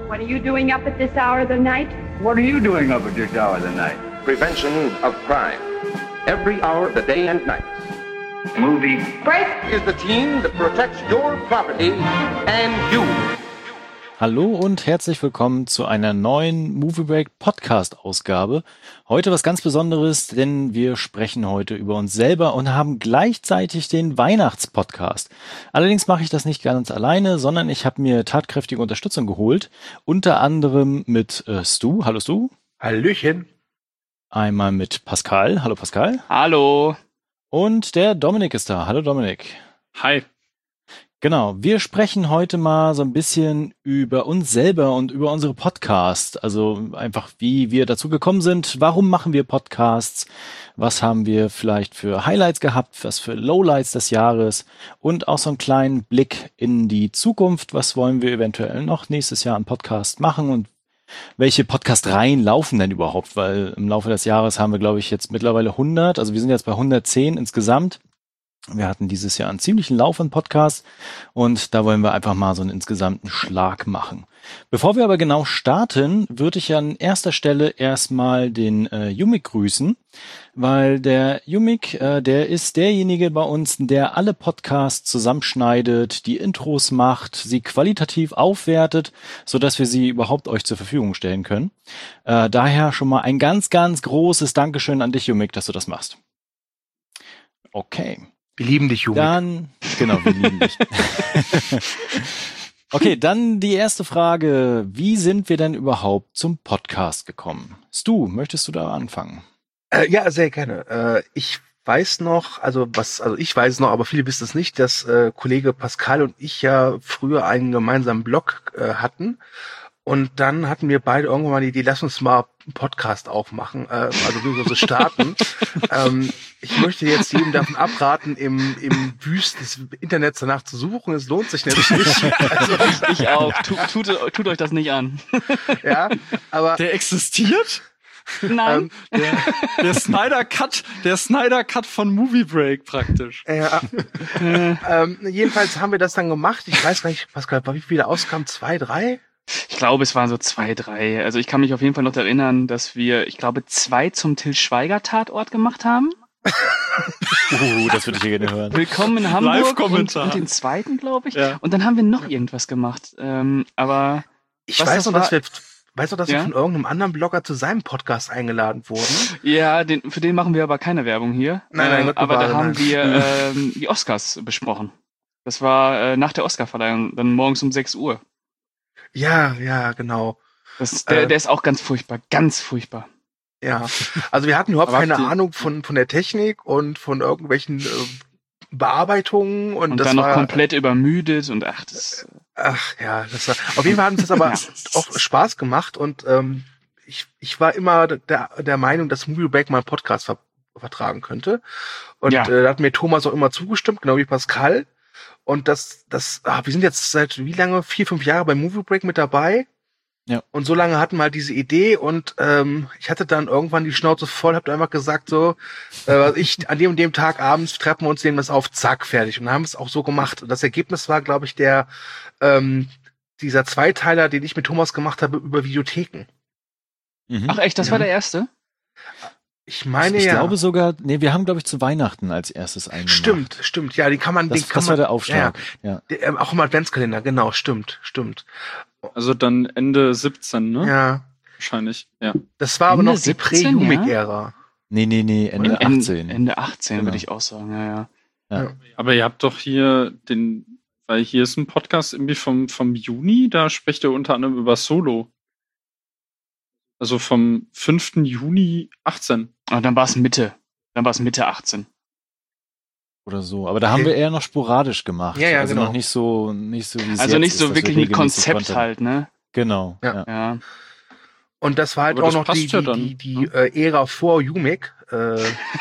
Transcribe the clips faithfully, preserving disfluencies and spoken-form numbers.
What are you doing up at this hour of the night? What are you doing up at this hour of the night? Prevention of crime. Every hour of the day and night. Movie Break! Is the team that protects your property and you. Hallo und herzlich willkommen zu einer neuen Movie Break Podcast Ausgabe. Heute was ganz Besonderes, denn wir sprechen heute über uns selber und haben gleichzeitig den Weihnachtspodcast. Allerdings mache ich das nicht ganz alleine, sondern ich habe mir tatkräftige Unterstützung geholt. Unter anderem mit äh, Stu. Hallo Stu. Hallöchen. Einmal mit Pascal. Hallo Pascal. Hallo. Und der Dominik ist da. Hallo Dominik. Hi. Genau, wir sprechen heute mal so ein bisschen über uns selber und über unsere Podcasts. Also einfach, wie wir dazu gekommen sind, warum machen wir Podcasts, was haben wir vielleicht für Highlights gehabt, was für Lowlights des Jahres und auch so einen kleinen Blick in die Zukunft. Was wollen wir eventuell noch nächstes Jahr an Podcast machen und welche Podcast-Reihen laufen denn überhaupt? Weil im Laufe des Jahres haben wir, glaube ich, jetzt mittlerweile hundert, also wir sind jetzt bei hundertzehn insgesamt. Wir hatten dieses Jahr einen ziemlichen Lauf an Podcasts und da wollen wir einfach mal so einen insgesamten Schlag machen. Bevor wir aber genau starten, würde ich an erster Stelle erstmal den äh, Yumik grüßen, weil der Yumik, äh, der ist derjenige bei uns, der alle Podcasts zusammenschneidet, die Intros macht, sie qualitativ aufwertet, sodass wir sie überhaupt euch zur Verfügung stellen können. Äh, daher schon mal ein ganz, ganz großes Dankeschön an dich, Yumik, dass du das machst. Okay. Wir lieben dich, Yumik. Dann, genau, wir lieben dich. Okay, dann die erste Frage. Wie sind wir denn überhaupt zum Podcast gekommen? Stu, möchtest du da anfangen? Äh, ja, sehr gerne. Äh, ich weiß noch, also was, also ich weiß noch, aber viele wissen es nicht, dass äh, Kollege Pascal und ich ja früher einen gemeinsamen Blog äh, hatten. Und dann hatten wir beide irgendwann mal die Idee, lass uns mal einen Podcast aufmachen, äh, also wir so starten. ähm, ich möchte jetzt jedem davon abraten, im, im Wüsten des Internets danach zu suchen. Es lohnt sich nämlich nicht. Also, ich auch. Tut, tut, tut euch das nicht an. Ja, aber der existiert? Nein. Ähm, der, der Snyder Cut, der Snyder Cut von Movie Break praktisch. Ja. ähm, jedenfalls haben wir das dann gemacht. Ich weiß gar nicht, Pascal, wie viele Auskamen? Zwei, drei? Ich glaube, es waren so zwei, drei. Also ich kann mich auf jeden Fall noch erinnern, dass wir, ich glaube, zwei zum Til Schweiger Tatort gemacht haben. uh, das würde ich hier gerne hören. Willkommen in Hamburg Live-Kommentar. und, und den zweiten, glaube ich. Ja. Und dann haben wir noch irgendwas gemacht. Ähm, aber ich was weiß das noch, war, dass wir, weiß noch, dass ja? wir von irgendeinem anderen Blogger zu seinem Podcast eingeladen wurden. Ja, den, für den machen wir aber keine Werbung hier. Nein, nein, äh, Gott aber bewahre, da haben nein. wir ähm, die Oscars besprochen. Das war äh, nach der Oscarverleihung, dann morgens um sechs Uhr. Ja, ja, genau. Das, der, Äh, der ist auch ganz furchtbar, ganz furchtbar. Ja, also wir hatten überhaupt Aber keine habt ihr- Ahnung von von der Technik und von irgendwelchen äh, Bearbeitungen und, Und das dann noch war, komplett übermüdet und ach, das. ach ja, das war, auf jeden Fall hat uns das aber auch Spaß gemacht und ähm, ich ich war immer der der Meinung, dass Movie Break mal einen Podcast ver vertragen könnte und Ja. äh, da hat mir Thomas auch immer zugestimmt, genau wie Pascal. Und das, das, ah, wir sind jetzt seit wie lange? Vier, fünf Jahre bei Movie Break mit dabei. Ja. Und so lange hatten wir halt diese Idee und ähm, ich hatte dann irgendwann die Schnauze voll, hab einfach gesagt so, äh, ich an dem und dem Tag abends treffen wir uns, nehmen das auf, zack, fertig. Und haben es auch so gemacht. Und das Ergebnis war, glaube ich, der ähm, dieser Zweiteiler, den ich mit Thomas gemacht habe über Videotheken. Mhm. Ach echt, das Ja. war der erste? Ich meine ich ja. glaube sogar, nee, wir haben, glaube ich, zu Weihnachten als erstes einen Stimmt, stimmt. Ja, die kann man, Das, den kann das man. war der Aufschlag. Ja, Ja. der, ähm, auch im Adventskalender, genau, stimmt, stimmt. Also dann Ende siebzehn, ne? Ja. Wahrscheinlich, ja. Das war aber Ende noch die siebzehn, Prä-Humik-Ära. Nee, nee, nee, Ende Ende achtzehn. Ende achtzehn Genau. würde ich auch sagen, ja, ja. Ja. Aber ihr habt doch hier den, weil hier ist ein Podcast irgendwie vom, vom Juni, da sprecht ihr unter anderem über Solo. Also vom fünften Juni achtzehn. Und dann war es Mitte. Dann war es Mitte achtzehn. Oder so. Aber da haben Okay. wir eher noch sporadisch gemacht. Ja, ja, also genau. noch nicht so, nicht so wie es Also jetzt nicht ist, so dass wirklich wir ein regelmäßig Konzept Content- halt, ne? Genau. Ja. Ja. Ja. Und das war halt Aber auch das noch passt die, ja die, dann, die, die äh, Ära vor Humik. Äh, äh,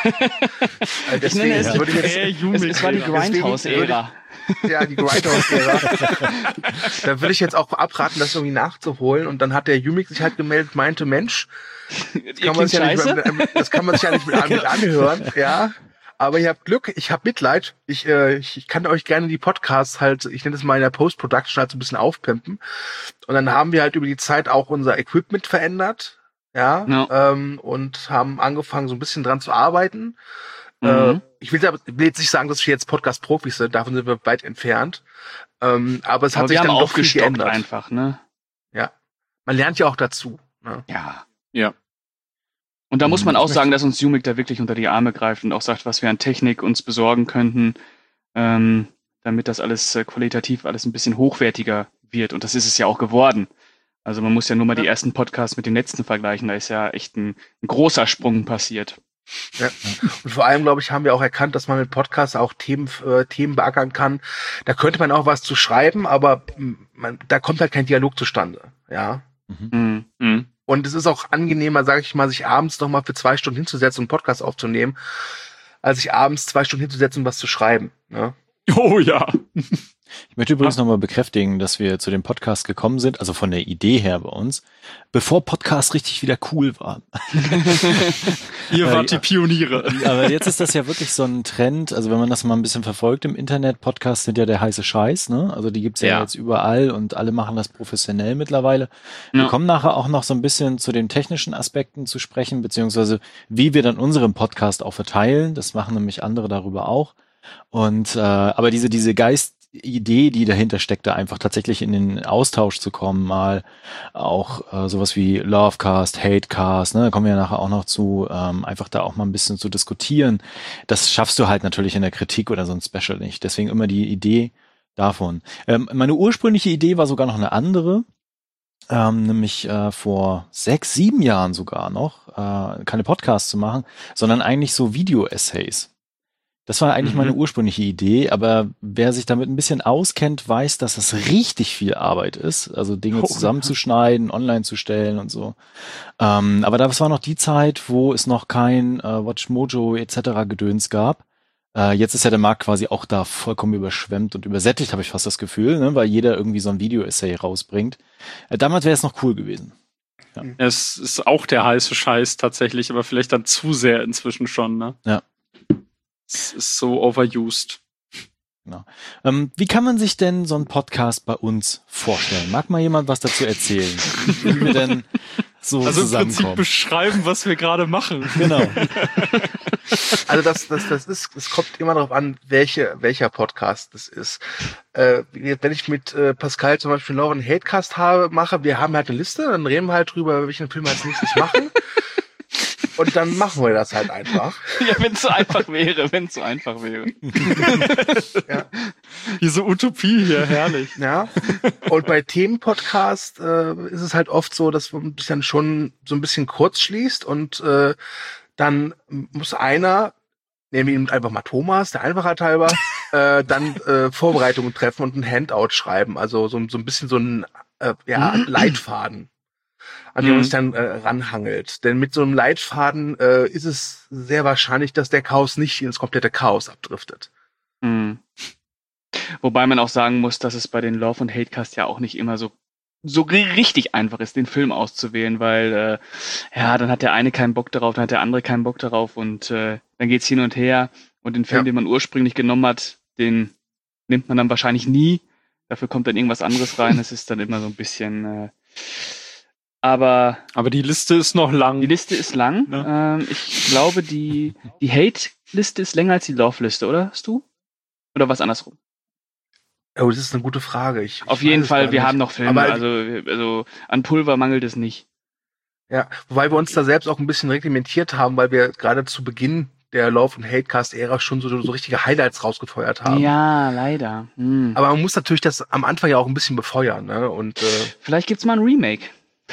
Ich nenne es, würde ich es, jetzt, es, es war die Deswegen Grindhouse-Ära. ja, die Grindhouse-Ära. Da will ich jetzt auch abraten, das irgendwie nachzuholen. Und dann hat der Humik sich halt gemeldet, meinte, Mensch, das Ihr kann man klingt sich ja nicht scheiße. mit, mit, das kann man sich ja nicht mit, mit anhören, ja. Aber ihr habt Glück, ich habe Mitleid. Ich, äh, ich, ich kann euch gerne die Podcasts halt, ich nenne es mal in der Post-Production halt so ein bisschen aufpimpen. Und dann haben wir halt über die Zeit auch unser Equipment verändert. Ja. Ja. Ähm, und haben angefangen, so ein bisschen dran zu arbeiten. Mhm. Äh, ich will, will jetzt nicht sagen, dass wir jetzt Podcast-Profis sind, davon sind wir weit entfernt. Ähm, aber es hat Aber sich wir haben dann doch viel aufgestockt geändert. einfach, ne? Ja. Man lernt ja auch dazu. Ne? Ja. Ja. Und da muss man Ich auch möchte- sagen, dass uns Umic da wirklich unter die Arme greift und auch sagt, was wir an Technik uns besorgen könnten, ähm, damit das alles äh, qualitativ alles ein bisschen hochwertiger wird. Und das ist es ja auch geworden. Also man muss ja nur mal die ersten Podcasts mit den letzten vergleichen. Da ist ja echt ein, ein großer Sprung passiert. Ja. Und vor allem, glaube ich, haben wir auch erkannt, dass man mit Podcasts auch Themen, äh, Themen beackern kann. Da könnte man auch was zu schreiben, aber man, da kommt halt kein Dialog zustande. Ja. Mhm. Mhm. Und es ist auch angenehmer, sage ich mal, sich abends noch mal für zwei Stunden hinzusetzen und einen Podcast aufzunehmen, als sich abends zwei Stunden hinzusetzen und was zu schreiben. Ne? Oh ja. Ich möchte übrigens nochmal bekräftigen, dass wir zu dem Podcast gekommen sind, also von der Idee her bei uns, bevor Podcast richtig wieder cool war. Ihr Äh, wart die Pioniere. Aber jetzt ist das ja wirklich so ein Trend, also wenn man das mal ein bisschen verfolgt im Internet, Podcasts sind ja der heiße Scheiß, ne? Also die gibt's ja, Ja. jetzt überall und alle machen das professionell mittlerweile. Wir Ja. kommen nachher auch noch so ein bisschen zu den technischen Aspekten zu sprechen, beziehungsweise wie wir dann unseren Podcast auch verteilen. Das machen nämlich andere darüber auch. Und äh, aber diese diese Geistidee, die dahinter steckt, da einfach tatsächlich in den Austausch zu kommen, mal auch äh, sowas wie Lovecast, Hatecast, ne, da kommen wir ja nachher auch noch zu, ähm, einfach da auch mal ein bisschen zu diskutieren. Das schaffst du halt natürlich in der Kritik oder so ein Special nicht. Deswegen immer die Idee davon. Ähm, meine ursprüngliche Idee war sogar noch eine andere. Ähm, nämlich äh, vor sechs, sieben Jahren sogar noch, äh, keine Podcasts zu machen, sondern eigentlich so Video-Essays. Das war eigentlich Mhm. meine ursprüngliche Idee, aber wer sich damit ein bisschen auskennt, weiß, dass das richtig viel Arbeit ist, also Dinge Oh, zusammenzuschneiden, online zu stellen und so. Ähm, aber das war noch die Zeit, wo es noch kein äh, WatchMojo et cetera Gedöns gab. Äh, jetzt ist ja der Markt quasi auch da vollkommen überschwemmt und übersättigt, habe ich fast das Gefühl, ne, weil jeder irgendwie so ein Video-Essay rausbringt. Äh, damals wäre es noch cool gewesen. Es ist auch der heiße Scheiß tatsächlich, aber vielleicht dann zu sehr inzwischen schon, ne? Ja. Es ist so overused. Ähm, wie kann man sich denn so einen Podcast bei uns vorstellen? Mag mal jemand was dazu erzählen? Wie wir denn so Also im Prinzip zusammenkommen? beschreiben, was wir gerade machen. Genau. Also das, das, das ist, es kommt immer darauf an, welche, welcher Podcast das ist. Äh, wenn ich mit äh, Pascal zum Beispiel noch einen Hatecast habe, mache, wir haben halt eine Liste, dann reden wir halt drüber, welchen Film wir als nächstes machen. Und dann machen wir das halt einfach. Ja, wenn es so einfach wäre, wenn es so einfach wäre. Ja. Diese Utopie hier, herrlich. Ja. Und bei Themenpodcast äh, ist es halt oft so, dass man sich dann schon so ein bisschen kurz schließt und äh, dann muss einer, nehmen wir ihn einfach mal Thomas, der Einfachheit halber, äh, dann äh, Vorbereitungen treffen und ein Handout schreiben. Also so, so ein bisschen so ein äh, ja, Leitfaden, an dem man Mhm. sich dann äh, ranhangelt. Denn mit so einem Leitfaden äh, ist es sehr wahrscheinlich, dass der Chaos nicht ins komplette Chaos abdriftet. Mhm. Wobei man auch sagen muss, dass es bei den Love- und Hatecast ja auch nicht immer so so ri- richtig einfach ist, den Film auszuwählen, weil äh, ja, dann hat der eine keinen Bock darauf, dann hat der andere keinen Bock darauf und äh, dann geht's hin und her und den Film, Ja. den man ursprünglich genommen hat, den nimmt man dann wahrscheinlich nie. Dafür kommt dann irgendwas anderes rein. Es ist dann immer so ein bisschen äh, aber Aber die Liste ist noch lang. die Liste ist lang. Ja. Ähm, ich glaube, die, die Hate-Liste ist länger als die Love-Liste, oder? Hast du? Oder was andersrum? Oh, das ist eine gute Frage. Ich, ich Auf jeden weiß es Fall, gar wir nicht. haben noch Filme. Aber- Also, also an Pulver mangelt es nicht. Ja, wobei wir uns da selbst auch ein bisschen reglementiert haben, weil wir gerade zu Beginn der Love- und Hatecast-Ära schon so, so richtige Highlights rausgefeuert haben. Ja, leider. Hm. Aber man muss natürlich das am Anfang ja auch ein bisschen befeuern, ne? Und äh, Vielleicht gibt's mal ein Remake.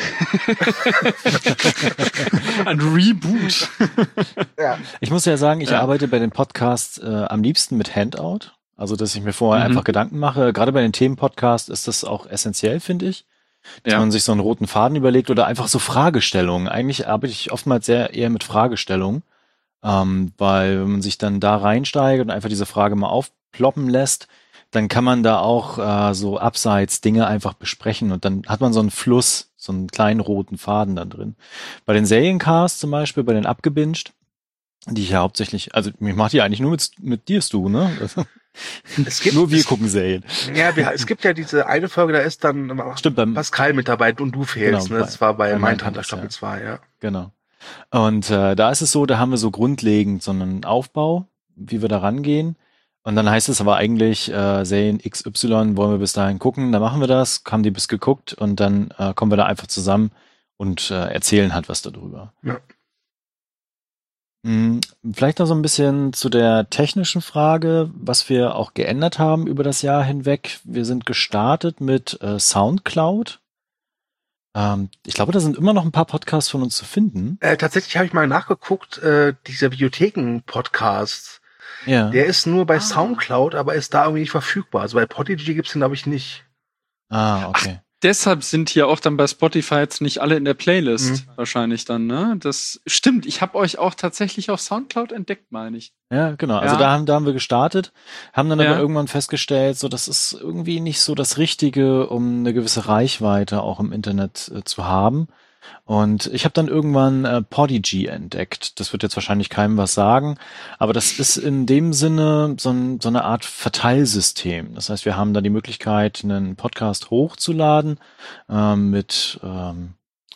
Ein Reboot. ja. Ich muss ja sagen, ich Ja. arbeite bei den Podcasts äh, am liebsten mit Handout. Also, dass ich mir vorher Mhm. einfach Gedanken mache. Gerade bei den Themenpodcasts ist das auch essentiell, finde ich. Dass Ja. man sich so einen roten Faden überlegt oder einfach so Fragestellungen. Eigentlich arbeite ich oftmals sehr eher mit Fragestellungen, ähm, weil wenn man sich dann da reinsteigt und einfach diese Frage mal aufploppen lässt, dann kann man da auch äh, so abseits Dinge einfach besprechen und dann hat man so einen Fluss, so einen kleinen roten Faden da drin. Bei den Seriencasts zum Beispiel, bei den Abgebinged, die ich ja hauptsächlich, also ich mache die eigentlich nur mit, mit dir, Stu, ne? Es gibt, nur wir es, gucken Serien. Ja, wir, es gibt ja diese eine Folge, da ist dann Stimmt, beim, Pascal mit dabei und du fehlst, genau, ne? Das war bei, bei Mindhunter ja. Staffel zwei, ja. Genau. Und äh, da ist es so, da haben wir so grundlegend so einen Aufbau, wie wir da rangehen. Und dann heißt es aber eigentlich, äh, Serien X Y wollen wir bis dahin gucken, dann machen wir das, haben die bis geguckt und dann äh, kommen wir da einfach zusammen und äh, erzählen halt was darüber. Ja. Hm, vielleicht noch so ein bisschen zu der technischen Frage, was wir auch geändert haben über das Jahr hinweg. Wir sind gestartet mit äh, Soundcloud. Ähm, ich glaube, da sind immer noch ein paar Podcasts von uns zu finden. Äh, tatsächlich habe ich mal nachgeguckt, äh, dieser Bibliotheken-Podcast, Ja. der ist nur bei Ah. Soundcloud, aber ist da irgendwie nicht verfügbar. Also bei Podigy gibt's den, glaube ich, nicht. Ah, okay. Deshalb sind hier auch dann bei Spotify jetzt nicht alle in der Playlist Mhm. wahrscheinlich dann, ne? Das stimmt. Ich habe euch auch tatsächlich auf Soundcloud entdeckt, meine ich. Ja, genau. Also Ja. da haben, da haben wir gestartet, haben dann Ja. aber irgendwann festgestellt, so das ist irgendwie nicht so das Richtige, um eine gewisse Reichweite auch im Internet äh, zu haben. Und ich habe dann irgendwann äh, Podigy entdeckt. Das wird jetzt wahrscheinlich keinem was sagen, aber das ist in dem Sinne so, ein, so eine Art Verteilsystem. Das heißt, wir haben da die Möglichkeit, einen Podcast hochzuladen, ähm, mit ähm,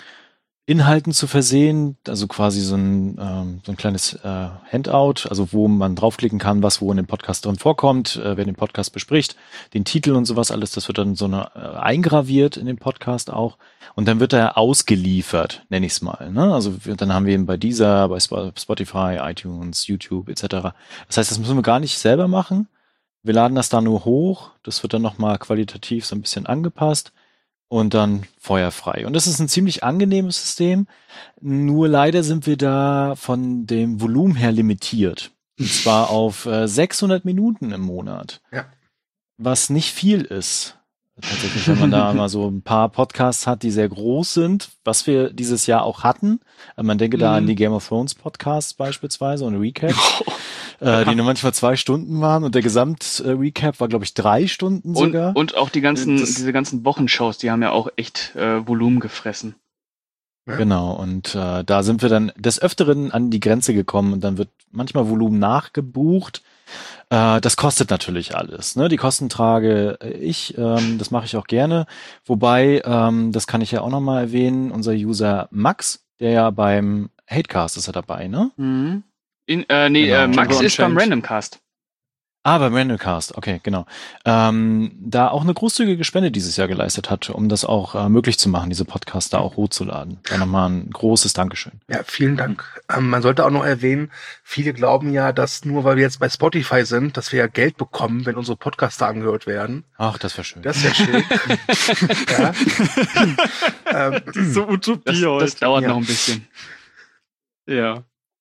Inhalten zu versehen, also quasi so ein, ähm, so ein kleines äh, Handout, also wo man draufklicken kann, was wo in dem Podcast drin vorkommt, äh, wer den Podcast bespricht, den Titel und sowas alles, das wird dann so eine, äh, eingraviert in den Podcast auch und dann wird er ausgeliefert, nenne ich es mal. Ne? Also wir, dann haben wir ihn bei Deezer, bei Spotify, iTunes, YouTube et cetera. Das heißt, das müssen wir gar nicht selber machen. Wir laden das da nur hoch, das wird dann nochmal qualitativ so ein bisschen angepasst. Und dann feuerfrei. Und das ist ein ziemlich angenehmes System. Nur leider sind wir da von dem Volumen her limitiert. Und zwar auf äh, sechshundert Minuten im Monat. Ja. Was nicht viel ist. Tatsächlich, wenn man da mal so ein paar Podcasts hat, die sehr groß sind, was wir dieses Jahr auch hatten. Man denke da Mhm. an die Game of Thrones Podcasts beispielsweise und Recap, äh, die nur manchmal zwei Stunden waren und der Gesamt-Recap war, glaube ich, drei Stunden Und, sogar. und auch die ganzen, Das- diese ganzen Wochenshows, die haben ja auch echt äh, Volumen gefressen. Ja. Genau, und äh, da sind wir dann des Öfteren an die Grenze gekommen und dann wird manchmal Volumen nachgebucht. Äh, das kostet natürlich alles. Ne? Die Kosten trage ich, ähm, das mache ich auch gerne. Wobei, ähm, das kann ich ja auch nochmal erwähnen, unser User Max, der ja beim Hatecast ist er dabei, ne? Mhm. In, äh, nee, Genau. äh, Max Django ist beim Unchained. Randomcast. Ah, beim Randomcast, okay, genau. Ähm, da auch eine großzügige Spende dieses Jahr geleistet hat, um das auch äh, möglich zu machen, diese Podcasts da auch hochzuladen. Da nochmal ein großes Dankeschön. Ja, vielen Dank. Ähm, man sollte auch noch erwähnen, viele glauben ja, dass nur weil wir jetzt bei Spotify sind, dass wir ja Geld bekommen, wenn unsere Podcasts da angehört werden. Ach, das wäre schön. Das ist ja schön. ja. ähm, Diese Utopie Das, das heute. dauert ja. noch ein bisschen. Ja.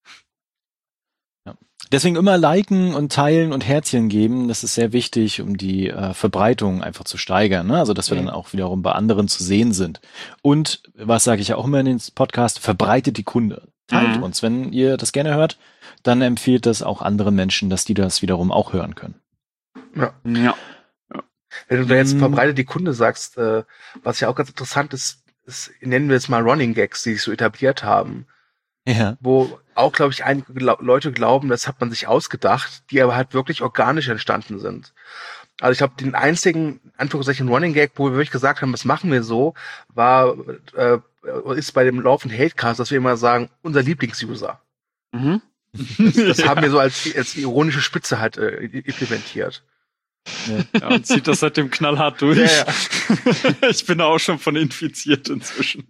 Deswegen immer liken und teilen und Herzchen geben. Das ist sehr wichtig, um die äh, Verbreitung einfach zu steigern. Ne? Also, dass wir Mhm. dann auch wiederum bei anderen zu sehen sind. Und, was sage ich ja auch immer in den Podcast, verbreitet die Kunde. Teilt Mhm. uns. Wenn ihr das gerne hört, dann empfiehlt das auch anderen Menschen, dass die das wiederum auch hören können. ja. Ja. Wenn du da jetzt Mm. verbreitet die Kunde sagst, äh, was ja auch ganz interessant ist, ist, nennen wir es mal Running Gags, die sich so etabliert haben, Ja. wo auch, glaube ich, einige gla- Leute glauben, das hat man sich ausgedacht, die aber halt wirklich organisch entstanden sind. Also ich glaube, den einzigen, Anführungszeichen, Running Gag, wo wir wirklich gesagt haben, das machen wir so, war, äh, ist bei dem Lauf und Hatecast, dass wir immer sagen, unser Lieblingsuser. Mhm. Das haben wir so als, als ironische Spitze halt äh, implementiert. Ja, und zieht das seitdem knallhart durch. Ja, Ich bin da auch schon von infiziert inzwischen.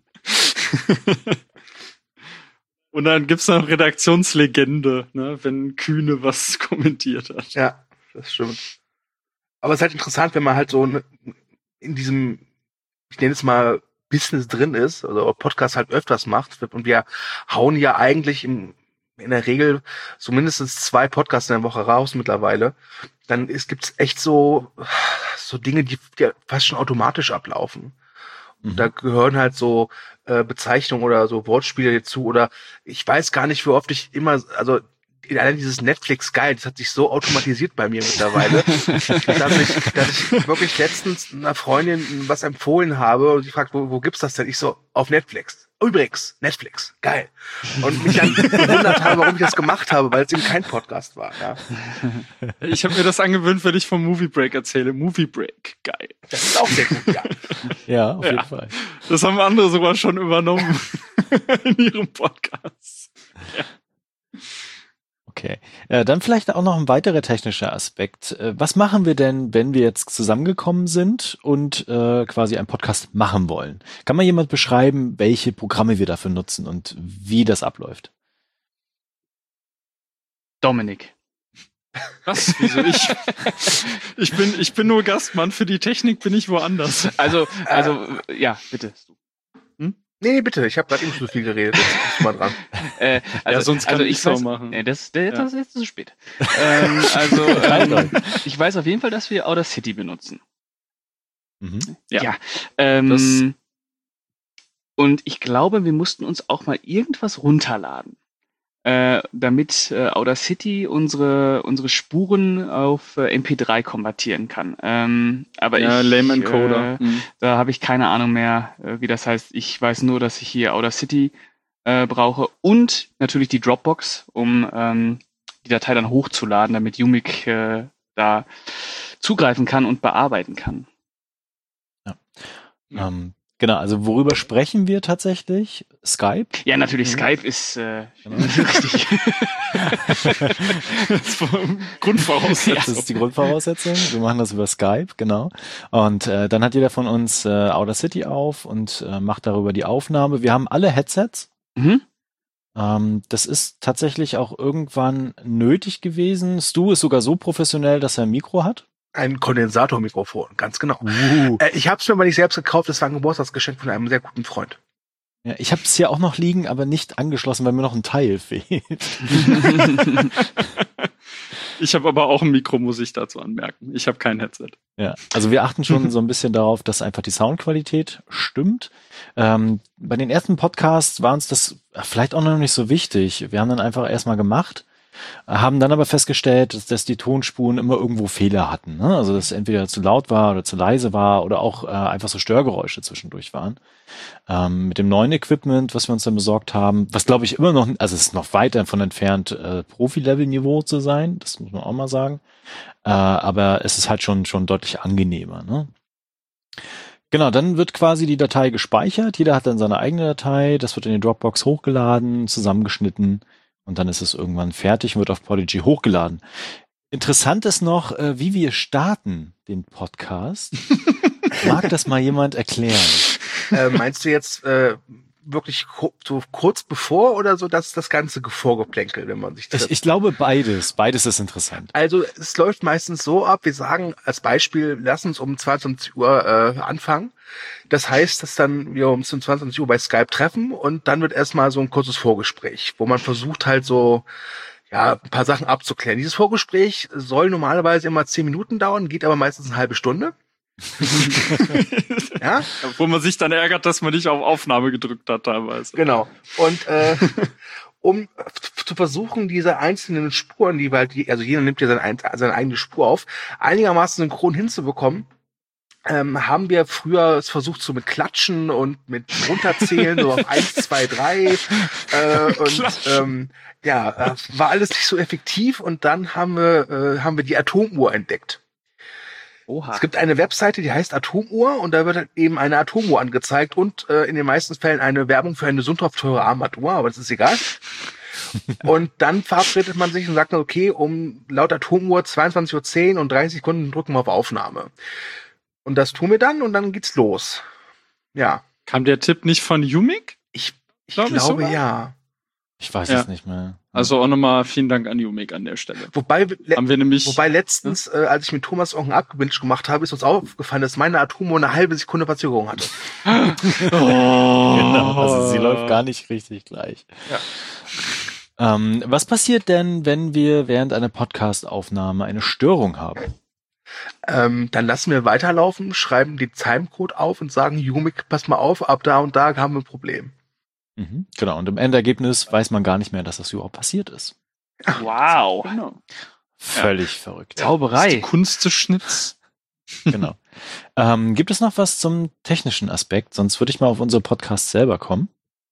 Und dann gibt's noch Redaktionslegende, ne, wenn Kühne was kommentiert hat. Ja, das stimmt. Aber es ist halt interessant, wenn man halt so ne- in diesem, ich nenne es mal, Business drin ist, also Podcast halt öfters macht. Und wir hauen ja eigentlich im, in der Regel so mindestens zwei Podcasts in der Woche raus mittlerweile. Dann ist, gibt's echt so, so Dinge, die, die fast schon automatisch ablaufen. Mhm. Da gehören halt so äh, Bezeichnungen oder so Wortspiele dazu oder ich weiß gar nicht, wie oft ich immer, also allein dieses Netflix geil, das hat sich so automatisiert bei mir mittlerweile, dass ich, dass ich wirklich letztens einer Freundin was empfohlen habe und sie fragt, wo, wo gibt's das denn? Ich so, auf Netflix. übrigens, Netflix, geil. Und mich dann gewundert habe, warum ich das gemacht habe, weil es eben kein Podcast war. Ja. Ich habe mir das angewöhnt, wenn ich vom Movie Break erzähle. Movie Break, geil. Das ist auch sehr gut, ja. Ja, auf jeden Ja. Fall. Das haben andere sogar schon übernommen in ihrem Podcast. Ja. Okay. Äh, dann vielleicht auch noch ein weiterer technischer Aspekt. Äh, was machen wir denn, wenn wir jetzt zusammengekommen sind und äh, quasi einen Podcast machen wollen? Kann mal jemand beschreiben, welche Programme wir dafür nutzen und wie das abläuft? Dominik. Was? Wieso ich? Ich bin, ich bin nur Gastmann. Für die Technik bin ich woanders. Also, also, ja, bitte. Nee, nee, bitte, ich habe gerade eben schon so viel geredet. Jetzt bist du mal dran. Äh, also, Ja, sonst kann also ich's ich weiß, auch machen. Nee, das, das, Ja. das ist jetzt zu spät. ähm, also, ähm, ich weiß auf jeden Fall, dass wir Audacity benutzen. Mhm. Ja. Ähm, Das- und ich glaube, wir mussten uns auch mal irgendwas runterladen, äh, damit äh, Audacity unsere unsere Spuren auf äh, M P drei konvertieren kann. Ähm, aber Ja, ich, Lame Encoder. Äh, Hm. da habe ich keine Ahnung mehr, äh, wie das heißt. Ich weiß nur, dass ich hier Audacity äh, brauche und natürlich die Dropbox, um ähm, die Datei dann hochzuladen, damit Umik äh, da zugreifen kann und bearbeiten kann. Ja. Ähm, genau, also worüber sprechen wir tatsächlich? Skype? Ja, natürlich, Mhm. Skype ist äh, Genau. richtig. Das war Grundvoraussetzung. Das ist die Grundvoraussetzung. Wir machen das über Skype, genau. Und äh, dann hat jeder von uns äh, Audacity auf und äh, macht darüber die Aufnahme. Wir haben alle Headsets. Mhm. Ähm, das ist tatsächlich auch irgendwann nötig gewesen. Stu ist sogar so professionell, dass er ein Mikro hat. Ein Kondensatormikrofon, ganz genau. Uh. Äh, ich habe es mir aber nicht selbst gekauft, das war ein Geburtstagsgeschenk von einem sehr guten Freund. Ja, ich habe es hier auch noch liegen, aber nicht angeschlossen, weil mir noch ein Teil fehlt. Ich habe aber auch ein Mikro, muss ich dazu anmerken. Ich habe kein Headset. Ja, also wir achten schon so ein bisschen darauf, dass einfach die Soundqualität stimmt. Ähm, bei den ersten Podcasts war uns das vielleicht auch noch nicht so wichtig. Wir haben dann einfach erstmal gemacht, haben dann aber festgestellt, dass, dass die Tonspuren immer irgendwo Fehler hatten. Ne? Also dass es entweder zu laut war oder zu leise war oder auch äh, einfach so Störgeräusche zwischendurch waren. Ähm, mit dem neuen Equipment, was wir uns dann besorgt haben, was glaube ich immer noch, also es ist noch weit davon entfernt, äh, Profi-Level-Niveau zu sein, das muss man auch mal sagen. Äh, aber es ist halt schon schon deutlich angenehmer. Ne? Genau, dann wird quasi die Datei gespeichert. Jeder hat dann seine eigene Datei. Das wird in die Dropbox hochgeladen, zusammengeschnitten und dann ist es irgendwann fertig und wird auf Podigy hochgeladen. Interessant ist noch, äh, wie wir starten den Podcast. Mag das mal jemand erklären? Äh, meinst du jetzt äh, wirklich ko- so kurz bevor oder so das, das ganze Vorgeplänkel, wenn man sich das... Ich, ich glaube beides. Beides ist interessant. Also es läuft meistens so ab, wir sagen als Beispiel, lass uns um zweiundzwanzig Uhr äh, anfangen. Das heißt, dass dann wir um zweiundzwanzig Uhr bei Skype treffen und dann wird erstmal so ein kurzes Vorgespräch, wo man versucht halt so ja ein paar Sachen abzuklären. Dieses Vorgespräch soll normalerweise immer zehn Minuten dauern, geht aber meistens eine halbe Stunde. Ja, Wo man sich dann ärgert, dass man nicht auf Aufnahme gedrückt hat teilweise. genau. Und äh, um f- zu versuchen, diese einzelnen Spuren, die wir halt, also jeder nimmt ja seine, ein- seine eigene Spur auf, einigermaßen synchron hinzubekommen, ähm, haben wir früher es versucht, so mit Klatschen und mit runterzählen, so auf eins, zwei, drei. Äh, und ähm, ja, äh, war alles nicht so effektiv. Und dann haben wir, äh, haben wir die Atomuhr entdeckt. Oha. Es gibt eine Webseite, die heißt Atomuhr und da wird halt eben eine Atomuhr angezeigt und äh, in den meisten Fällen eine Werbung für eine sündhaft teure Armbanduhr, aber das ist egal. Und dann verabredet man sich und sagt dann, okay, um laut Atomuhr zweiundzwanzig Uhr zehn und dreißig Sekunden drücken wir auf Aufnahme. Und das tun wir dann und dann geht's los. Ja, Kam der Tipp nicht von Umik? ich, ich Glaub ich glaube sogar. ja. Ich weiß Ja. es nicht mehr. Also auch nochmal vielen Dank an Umik an der Stelle. Wobei, le Haben wir nämlich. wobei letztens, äh, als ich mit Thomas auch einen Abgebinge gemacht habe, ist uns aufgefallen, dass meine Atomuhr eine halbe Sekunde Verzögerung hatte. oh, Genau, also sie läuft gar nicht richtig gleich. Ja. Ähm, was passiert denn, wenn wir während einer Podcast-Aufnahme eine Störung haben? Ähm, dann lassen wir weiterlaufen, schreiben den Timecode auf und sagen, Umik, pass mal auf, ab da und da haben wir ein Problem. Mhm, genau, und im Endergebnis weiß man gar nicht mehr, dass das überhaupt passiert ist. Wow. Genau. Völlig verrückt. Das ist Zauberei. die Kunst des Schnitts. Genau. ähm, gibt es noch was zum technischen Aspekt? Sonst würde ich mal auf unsere Podcasts selber kommen.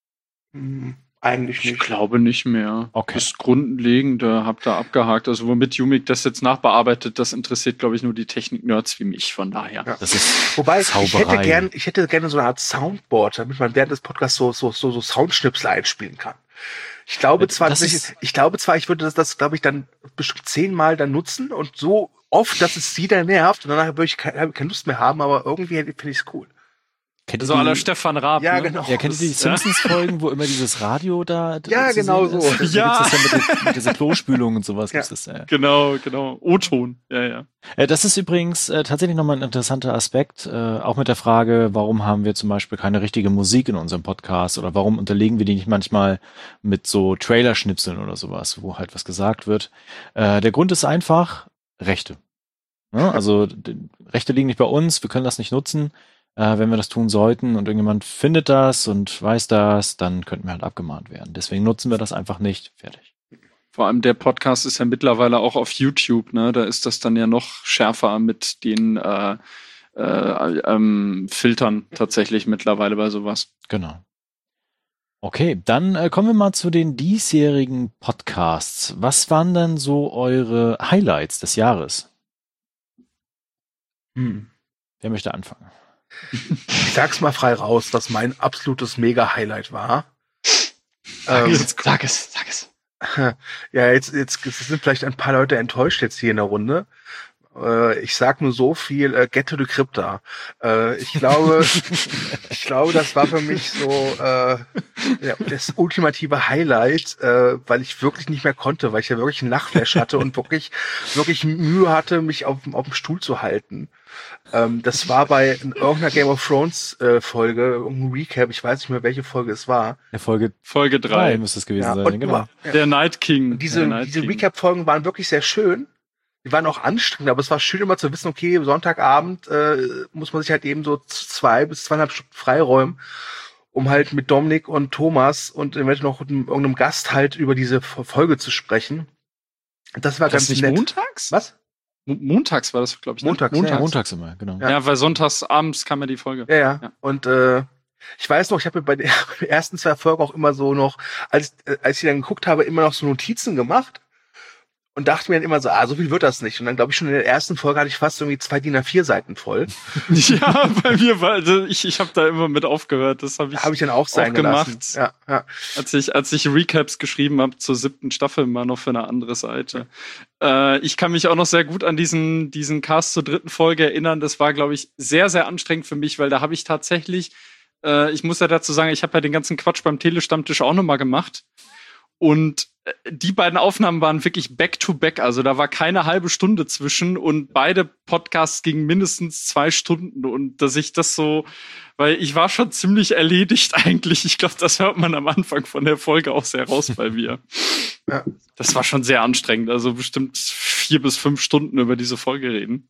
Hm, eigentlich Ich nicht. glaube nicht mehr. Okay. Das Grundlegende habt ihr abgehakt. Also womit Umik das jetzt nachbearbeitet, das interessiert, glaube ich, nur die Technik-Nerds wie mich. Von daher. Ja. Das ist Wobei, ich hätte, Zauberei. gern, ich hätte gerne so eine Art Soundboard, damit man während des Podcasts so, so, so, so Soundschnipsel einspielen kann. Ich glaube Das zwar, ist- dass ich, ich glaube zwar, ich würde das, das glaube ich, dann bestimmt zehnmal dann nutzen und so oft, dass es jeder nervt und danach würde ich keine, keine Lust mehr haben, aber irgendwie finde ich es cool. kennt ihr So aller die, Stefan Raab. Ja, ne? genau. ja, kennt ihr die Das- ja. Simpsons-Folgen, wo immer dieses Radio da d- Ja, zu genau sehen so. ist? Ja. Da gibt's das ja mit, den- mit dieser Klospülung und sowas. Ja. Gibt's das, ja. Genau, genau. O-Ton. Ja, ja. Äh, Das ist übrigens äh, tatsächlich nochmal ein interessanter Aspekt, äh, auch mit der Frage, warum haben wir zum Beispiel keine richtige Musik in unserem Podcast oder warum unterlegen wir die nicht manchmal mit so Trailerschnipseln oder sowas, wo halt was gesagt wird. Äh, der Grund ist einfach Rechte. Ja, also d- Rechte liegen nicht bei uns, wir können das nicht nutzen. Äh, wenn wir das tun sollten und irgendjemand findet das und weiß das, dann könnten wir halt abgemahnt werden. Deswegen nutzen wir das einfach nicht. Fertig. Vor allem der Podcast ist ja mittlerweile auch auf YouTube, ne? Da ist das dann ja noch schärfer mit den äh, äh, ähm, Filtern tatsächlich mittlerweile bei sowas. Genau. Okay, dann äh, kommen wir mal zu den diesjährigen Podcasts. Was waren denn so eure Highlights des Jahres? Hm. Wer möchte anfangen? Ich sag's mal frei raus, was mein absolutes Mega-Highlight war. Sag Ähm, es, sag es, sag es. ja, jetzt, jetzt sind vielleicht ein paar Leute enttäuscht jetzt hier in der Runde. Äh, ich sag nur so viel, äh, Get to the Crypta. Äh, ich glaube, ich glaube, das war für mich so äh, ja, das ultimative Highlight, äh, weil ich wirklich nicht mehr konnte, weil ich ja wirklich einen Lachflash hatte und wirklich, wirklich Mühe hatte, mich auf, auf dem Stuhl zu halten. Ähm, das war bei irgendeiner Game of Thrones äh, Folge, irgendein Recap, ich weiß nicht mehr, welche Folge es war. Der Folge Folge drei drei. müsste es gewesen Ja, sein. und Genau. ja. Der Night King. Und diese, der Night diese King. Recap-Folgen waren wirklich sehr schön. Die waren auch anstrengend, aber es war schön immer zu wissen, okay, Sonntagabend äh, muss man sich halt eben so zwei bis zweieinhalb Stunden freiräumen, um halt mit Dominik und Thomas und eventuell noch mit irgendeinem Gast halt über diese Folge zu sprechen. Das war War das ganz nicht nett. montags? Was? Mo- Montags war das, glaube ich. ne? Montags, Ja, ja. montags immer, genau. Ja. Ja, weil sonntags abends kam ja die Folge. Ja, ja. Ja. Und äh, ich weiß noch, ich habe mir bei den ersten zwei Folgen auch immer so noch, als, äh, als ich dann geguckt habe, immer noch so Notizen gemacht. Und dachte mir dann immer so, ah, so viel wird das nicht. Und dann glaube ich schon in der ersten Folge hatte ich fast irgendwie zwei D I N A vier Seiten voll. Ja, bei mir war, also ich, ich habe da immer mit aufgehört. Das habe ich, Habe ich dann auch sein auch gelassen. gemacht. Ja, ja. als ich, als ich Recaps geschrieben habe zur siebten Staffel, mal noch für eine andere Seite. Äh, ich kann mich auch noch sehr gut an diesen, diesen Cast zur dritten Folge erinnern. Das war, glaube ich, sehr, sehr anstrengend für mich, weil da habe ich tatsächlich, äh, ich muss ja dazu sagen, ich habe ja den ganzen Quatsch beim Telestammtisch auch nochmal gemacht. Und die beiden Aufnahmen waren wirklich back-to-back, also da war keine halbe Stunde zwischen und beide Podcasts gingen mindestens zwei Stunden und dass ich das so, weil ich war schon ziemlich erledigt eigentlich. Ich glaube, das hört man am Anfang von der Folge auch sehr raus bei mir. Ja. Das war schon sehr anstrengend, also bestimmt vier bis fünf Stunden über diese Folge reden.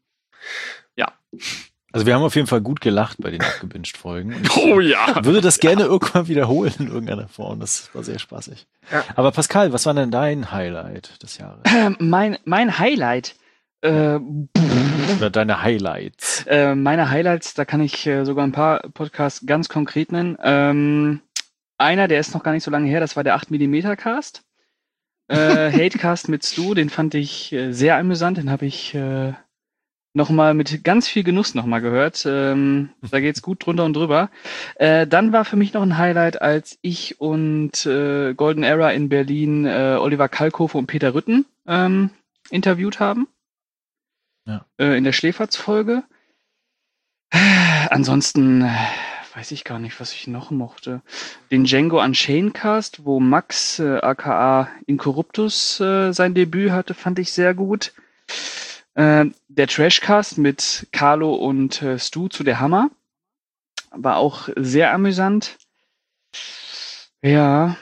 Ja. Also wir haben auf jeden Fall gut gelacht bei den abgebinged-Folgen. Und Oh ja. ich würde das gerne irgendwann wiederholen in irgendeiner Form. Das war sehr spaßig. Ja. Aber Pascal, was war denn dein Highlight des Jahres? Ähm, mein, mein Highlight. Äh, Oder deine Highlights? äh, meine Highlights, da kann ich äh, sogar ein paar Podcasts ganz konkret nennen. Ähm, einer, der ist noch gar nicht so lange her, das war der acht Millimeter Cast. Äh, Hatecast mit Stu, den fand ich äh, sehr amüsant, den habe ich äh, nochmal mit ganz viel Genuss nochmal gehört. Ähm, da geht's gut drunter und drüber. Äh, dann war für mich noch ein Highlight, als ich und äh, Golden Era in Berlin äh, Oliver Kalkofe und Peter Rütten ähm, interviewt haben. Ja. Äh, in der Schläferz-Folge. Äh, ansonsten äh, weiß ich gar nicht, was ich noch mochte. Den Django Unchained Cast, wo Max, äh, aka Incorruptus, äh, sein Debüt hatte, fand ich sehr gut. Äh, der Trashcast mit Carlo und äh, Stu zu der Hammer war auch sehr amüsant. Ja,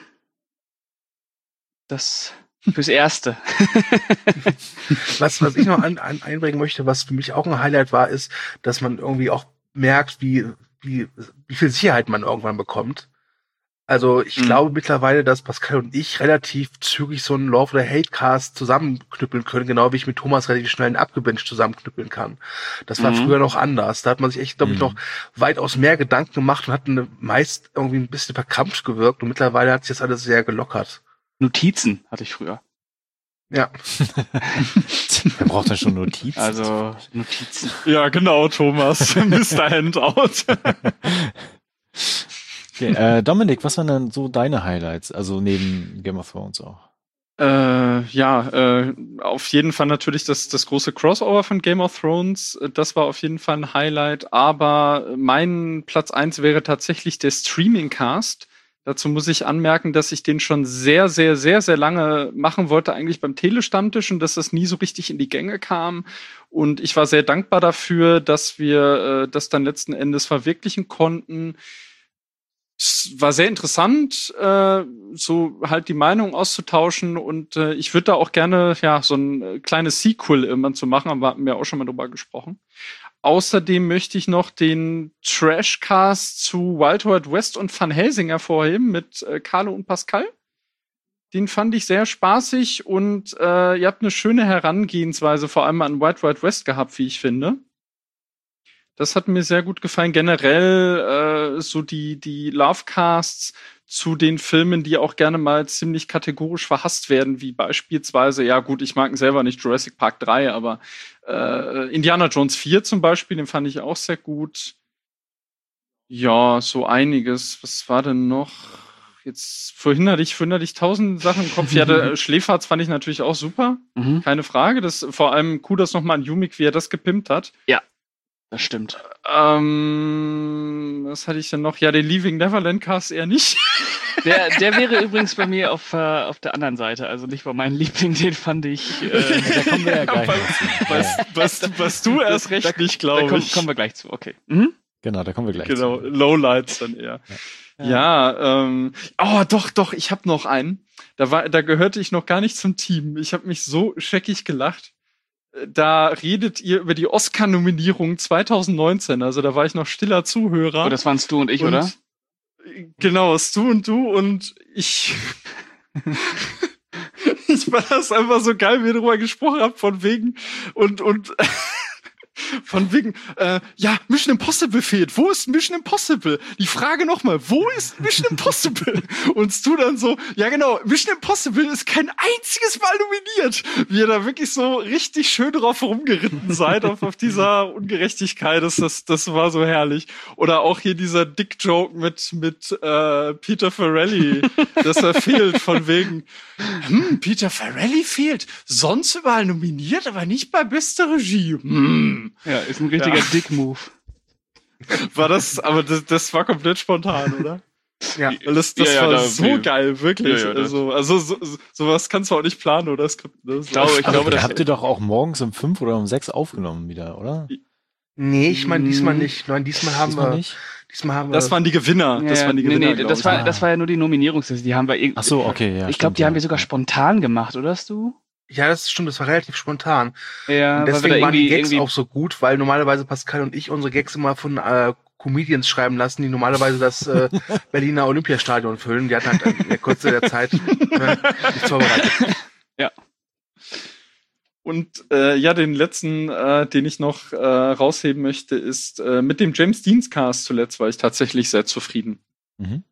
das fürs Erste. Was, was ich noch an, an einbringen möchte, was für mich auch ein Highlight war, ist, dass man irgendwie auch merkt, wie, wie, wie viel Sicherheit man irgendwann bekommt. Also ich Mhm. glaube mittlerweile, dass Pascal und ich relativ zügig so einen Love oder Hate-Cast zusammenknüppeln können, genau wie ich mit Thomas relativ schnell einen Abgebencht zusammenknüppeln kann. Das war Mhm. früher noch anders. Da hat man sich echt, glaube ich, Mhm. noch weitaus mehr Gedanken gemacht und hat eine, meist irgendwie ein bisschen verkrampft gewirkt und mittlerweile hat sich das alles sehr gelockert. Notizen hatte ich früher. Ja. Wer braucht denn schon Notizen? Also Notizen. Ja, genau, Thomas. Mister Handout. Okay, äh, Dominik, was waren denn so deine Highlights? Also neben Game of Thrones auch. Äh, ja, äh, auf jeden Fall natürlich das, das große Crossover von Game of Thrones. Äh, Das war auf jeden Fall ein Highlight. Aber mein Platz eins wäre tatsächlich der Streaming-Cast. Dazu muss ich anmerken, dass ich den schon sehr, sehr, sehr, sehr lange machen wollte, eigentlich beim Telestammtisch und dass das nie so richtig in die Gänge kam. Und ich war sehr dankbar dafür, dass wir äh, das dann letzten Endes verwirklichen konnten. Es war sehr interessant, äh, so halt die Meinung auszutauschen und äh, ich würde da auch gerne ja so ein äh, kleines Sequel irgendwann zu machen, aber hatten wir auch schon mal drüber gesprochen. Außerdem möchte ich noch den Trashcast zu Wild Wild West und Van Helsing hervorheben mit äh, Carlo und Pascal. Den fand ich sehr spaßig und äh, ihr habt eine schöne Herangehensweise vor allem an Wild Wild West gehabt, wie ich finde. Das hat mir sehr gut gefallen. Generell äh, so die, die Lovecasts zu den Filmen, die auch gerne mal ziemlich kategorisch verhasst werden, wie beispielsweise, ja gut, ich mag ihn selber nicht, Jurassic Park drei, aber äh, Indiana Jones vier zum Beispiel, den fand ich auch sehr gut. Ja, so einiges. Was war denn noch? Jetzt vorhin hatte ich, vorhin hatte ich tausend Sachen im Kopf. Ja, der Schläferz fand ich natürlich auch super. Mhm. Keine Frage. Das vor allem cool, dass nochmal an Yumik, wie er das gepimpt hat. Das stimmt. Ähm, was hatte ich denn noch? Ja, den Leaving Neverland Cast eher nicht. Der, der wäre übrigens bei mir auf, äh, auf der anderen Seite. Also nicht bei meinem Liebling, den fand ich. Äh, Da kommen wir ja gleich was, dazu. was, was, was du erst recht da, nicht, da glaube kommen, ich. kommen wir gleich zu. Okay. Mhm. Genau, da kommen wir gleich Genau, zu. Lowlights dann eher. Ja. Ja, ähm, oh, doch, doch, ich habe noch einen. Da war, da gehörte ich noch gar nicht zum Team. Ich habe mich so scheckig gelacht. Da redet ihr über die Oscar-Nominierung zwanzig neunzehn. Also da war ich noch stiller Zuhörer. Oh, das waren du und ich, und, oder? Genau, es du und du und ich. Ich fand das einfach so geil, wie ihr darüber gesprochen habt, von wegen und und von wegen, äh, ja, Mission Impossible fehlt. Wo ist Mission Impossible? Die Frage nochmal, wo ist Mission Impossible? Und du dann so, ja genau, Mission Impossible ist kein einziges Mal nominiert. Wie ihr da wirklich so richtig schön drauf rumgeritten seid, auf, auf dieser Ungerechtigkeit. Das, das, das war so herrlich. Oder auch hier dieser Dick-Joke mit, mit äh, Peter Farrelly, dass er fehlt, von wegen, hm, Peter Farrelly fehlt. Sonst überall nominiert, aber nicht bei bester Regie. Hm. Ja, ist ein richtiger Ja. Dick-Move. War das, aber das, das war komplett spontan, oder? Ja. Weil das, das Ja, ja, war da- so ja. geil, wirklich. Ja, ja, das- also, also so, so, sowas kannst du auch nicht planen, oder? Skript, ne? Ich glaube, ich Aber glaube, den das habt ihr doch auch morgens um fünf oder um sechs aufgenommen wieder, oder? Nee, ich meine diesmal nicht. Nein, diesmal haben Diesmal wir. nicht? Diesmal haben wir. Das waren die Gewinner. Das ja, waren die nee, Gewinner. nee, glaub das ich. war, Ah. das war ja nur die Nominierungsliste. Die haben wir irgendwie. Ach so, okay, ja. Ich glaube, stimmt, die haben ja. wir sogar spontan gemacht, oder du? ja, das stimmt, das war relativ spontan. Ja, Und weil wir deswegen da waren die irgendwie, Gags irgendwie auch so gut, weil normalerweise Pascal und ich unsere Gags immer von äh, Comedians schreiben lassen, die normalerweise das äh, Berliner Olympiastadion füllen. Die hatten halt in der Kürze der Zeit äh, nicht vorbereitet. Und äh, ja, den letzten, äh, den ich noch äh, rausheben möchte, ist äh, mit dem James Deans Cast zuletzt war ich tatsächlich sehr zufrieden. Mhm.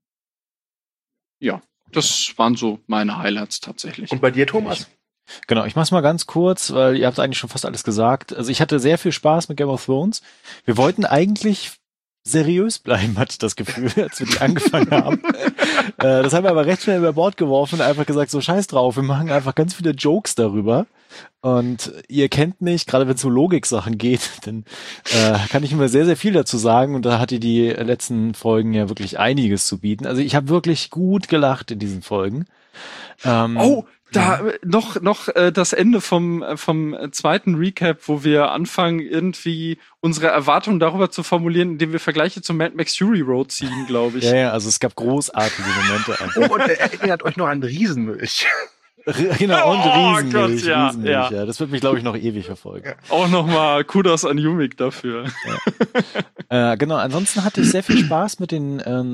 Das waren so meine Highlights tatsächlich. Und bei dir, Thomas? Genau, ich mach's mal ganz kurz, weil ihr habt eigentlich schon fast alles gesagt. Also ich hatte sehr viel Spaß mit Game of Thrones. Wir wollten eigentlich seriös bleiben, hatte ich das Gefühl, als wir die angefangen haben. äh, das haben wir aber recht schnell über Bord geworfen und einfach gesagt, so scheiß drauf, wir machen einfach ganz viele Jokes darüber. Und ihr kennt mich, gerade wenn es um Logik-Sachen geht, dann äh, kann ich immer sehr, sehr viel dazu sagen. Und da hatte die letzten Folgen ja wirklich einiges zu bieten. Also ich habe wirklich gut gelacht in diesen Folgen. Ähm, Oh, da äh, noch noch äh, das Ende vom äh, vom äh, zweiten Recap, wo wir anfangen irgendwie unsere Erwartungen darüber zu formulieren, indem wir Vergleiche zum Mad Max Fury Road ziehen, glaube ich. Ja, ja, also es gab großartige Momente. Einfach. Oh, und äh, erinnert euch noch an Riesenmilch. Genau, und Oh Riesenmilch, Gott, ja, Riesenmilch, ja. ja. Das wird mich, glaube ich, noch ewig verfolgen. Auch nochmal Kudos an Yumik dafür. Äh, genau, ansonsten hatte ich sehr viel Spaß mit den ähm,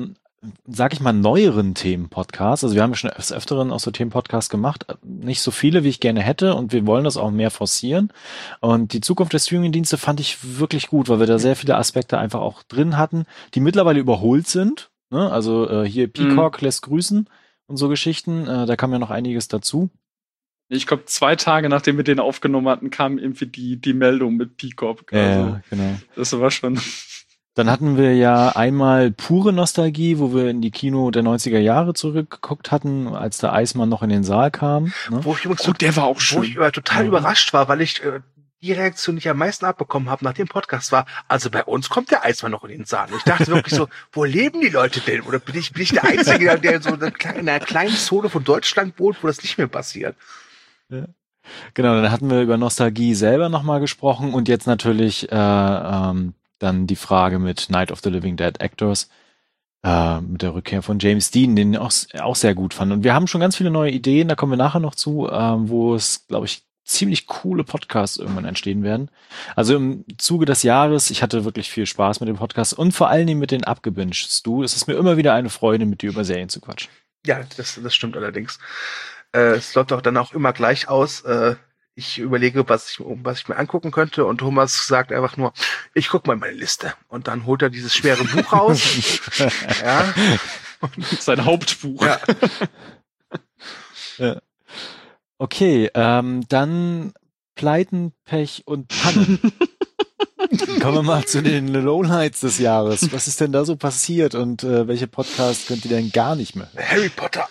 sag ich mal, neueren Themen-Podcasts. Also wir haben ja schon des Öfteren auch so Themen-Podcasts gemacht. Nicht so viele, wie ich gerne hätte, und wir wollen das auch mehr forcieren. Und die Zukunft der Streaming-Dienste fand ich wirklich gut, weil wir da sehr viele Aspekte einfach auch drin hatten, die mittlerweile überholt sind. Ne? Also äh, hier Peacock mhm. lässt grüßen und so Geschichten. Äh, da kam ja noch einiges dazu. Ich glaube, zwei Tage nachdem wir den aufgenommen hatten, kam irgendwie die, die Meldung mit Peacock. Also, ja, genau. Das war schon... Dann hatten wir ja einmal pure Nostalgie, wo wir in die Kino der neunziger Jahre zurückgeguckt hatten, als der Eismann noch in den Saal kam. Ne? Wo ich übrigens oh, der war auch schön. Wo ich äh, total ja. überrascht war, weil ich äh, die Reaktion, die ich am meisten abbekommen habe nach dem Podcast war, also bei uns kommt der Eismann noch in den Saal. Und ich dachte wirklich so, wo leben die Leute denn? Oder bin ich, bin ich der Einzige, der so in einer kleinen Zone von Deutschland wohnt, wo das nicht mehr passiert? Ja. Genau, dann hatten wir über Nostalgie selber nochmal gesprochen und jetzt natürlich äh, ähm, dann die Frage mit Night of the Living Dead Actors, äh, mit der Rückkehr von James Dean, den ich auch, auch sehr gut fand. Und wir haben schon ganz viele neue Ideen, da kommen wir nachher noch zu, äh, wo es, glaube ich, ziemlich coole Podcasts irgendwann entstehen werden. Also im Zuge des Jahres, ich hatte wirklich viel Spaß mit dem Podcast und vor allen Dingen mit den Abgebinged. Du, es ist mir immer wieder eine Freude, mit dir über Serien zu quatschen. Ja, das, das stimmt allerdings. Äh, es läuft auch dann auch immer gleich aus. Äh, ich überlege, was ich, was ich mir angucken könnte, und Thomas sagt einfach nur, ich guck mal in meine Liste. Und dann holt er dieses schwere Buch raus. Ja. Sein Hauptbuch. Ja. Ja. Okay, ähm, dann Pleiten, Pech und Pannen. Kommen wir mal zu den Lowlights des Jahres. Was ist denn da so passiert und äh, welche Podcasts könnt ihr denn gar nicht mehr? Harry Potter.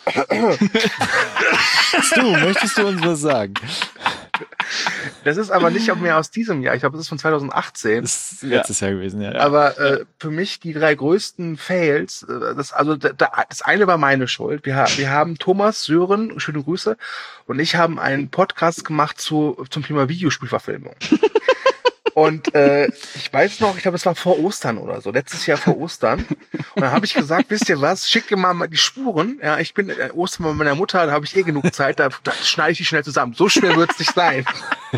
Du, möchtest du uns was sagen? Das ist aber nicht mehr aus diesem Jahr. Ich glaube, das ist von zweitausendachtzehn. Das ist letztes ja. Jahr gewesen, ja. Aber äh, für mich die drei größten Fails, äh, das also da, das eine war meine Schuld. Wir, wir haben Thomas, Sören, schöne Grüße, und ich haben einen Podcast gemacht zu zum Thema Videospielverfilmung. Und äh, ich weiß noch, ich glaube, es war vor Ostern oder so, letztes Jahr vor Ostern. Und dann habe ich gesagt, wisst ihr was, schickt ihr mal die Spuren. Ja, ich bin äh, Ostern bei meiner Mutter, da habe ich eh genug Zeit, da, da schneide ich die schnell zusammen. So schwer wird es nicht sein.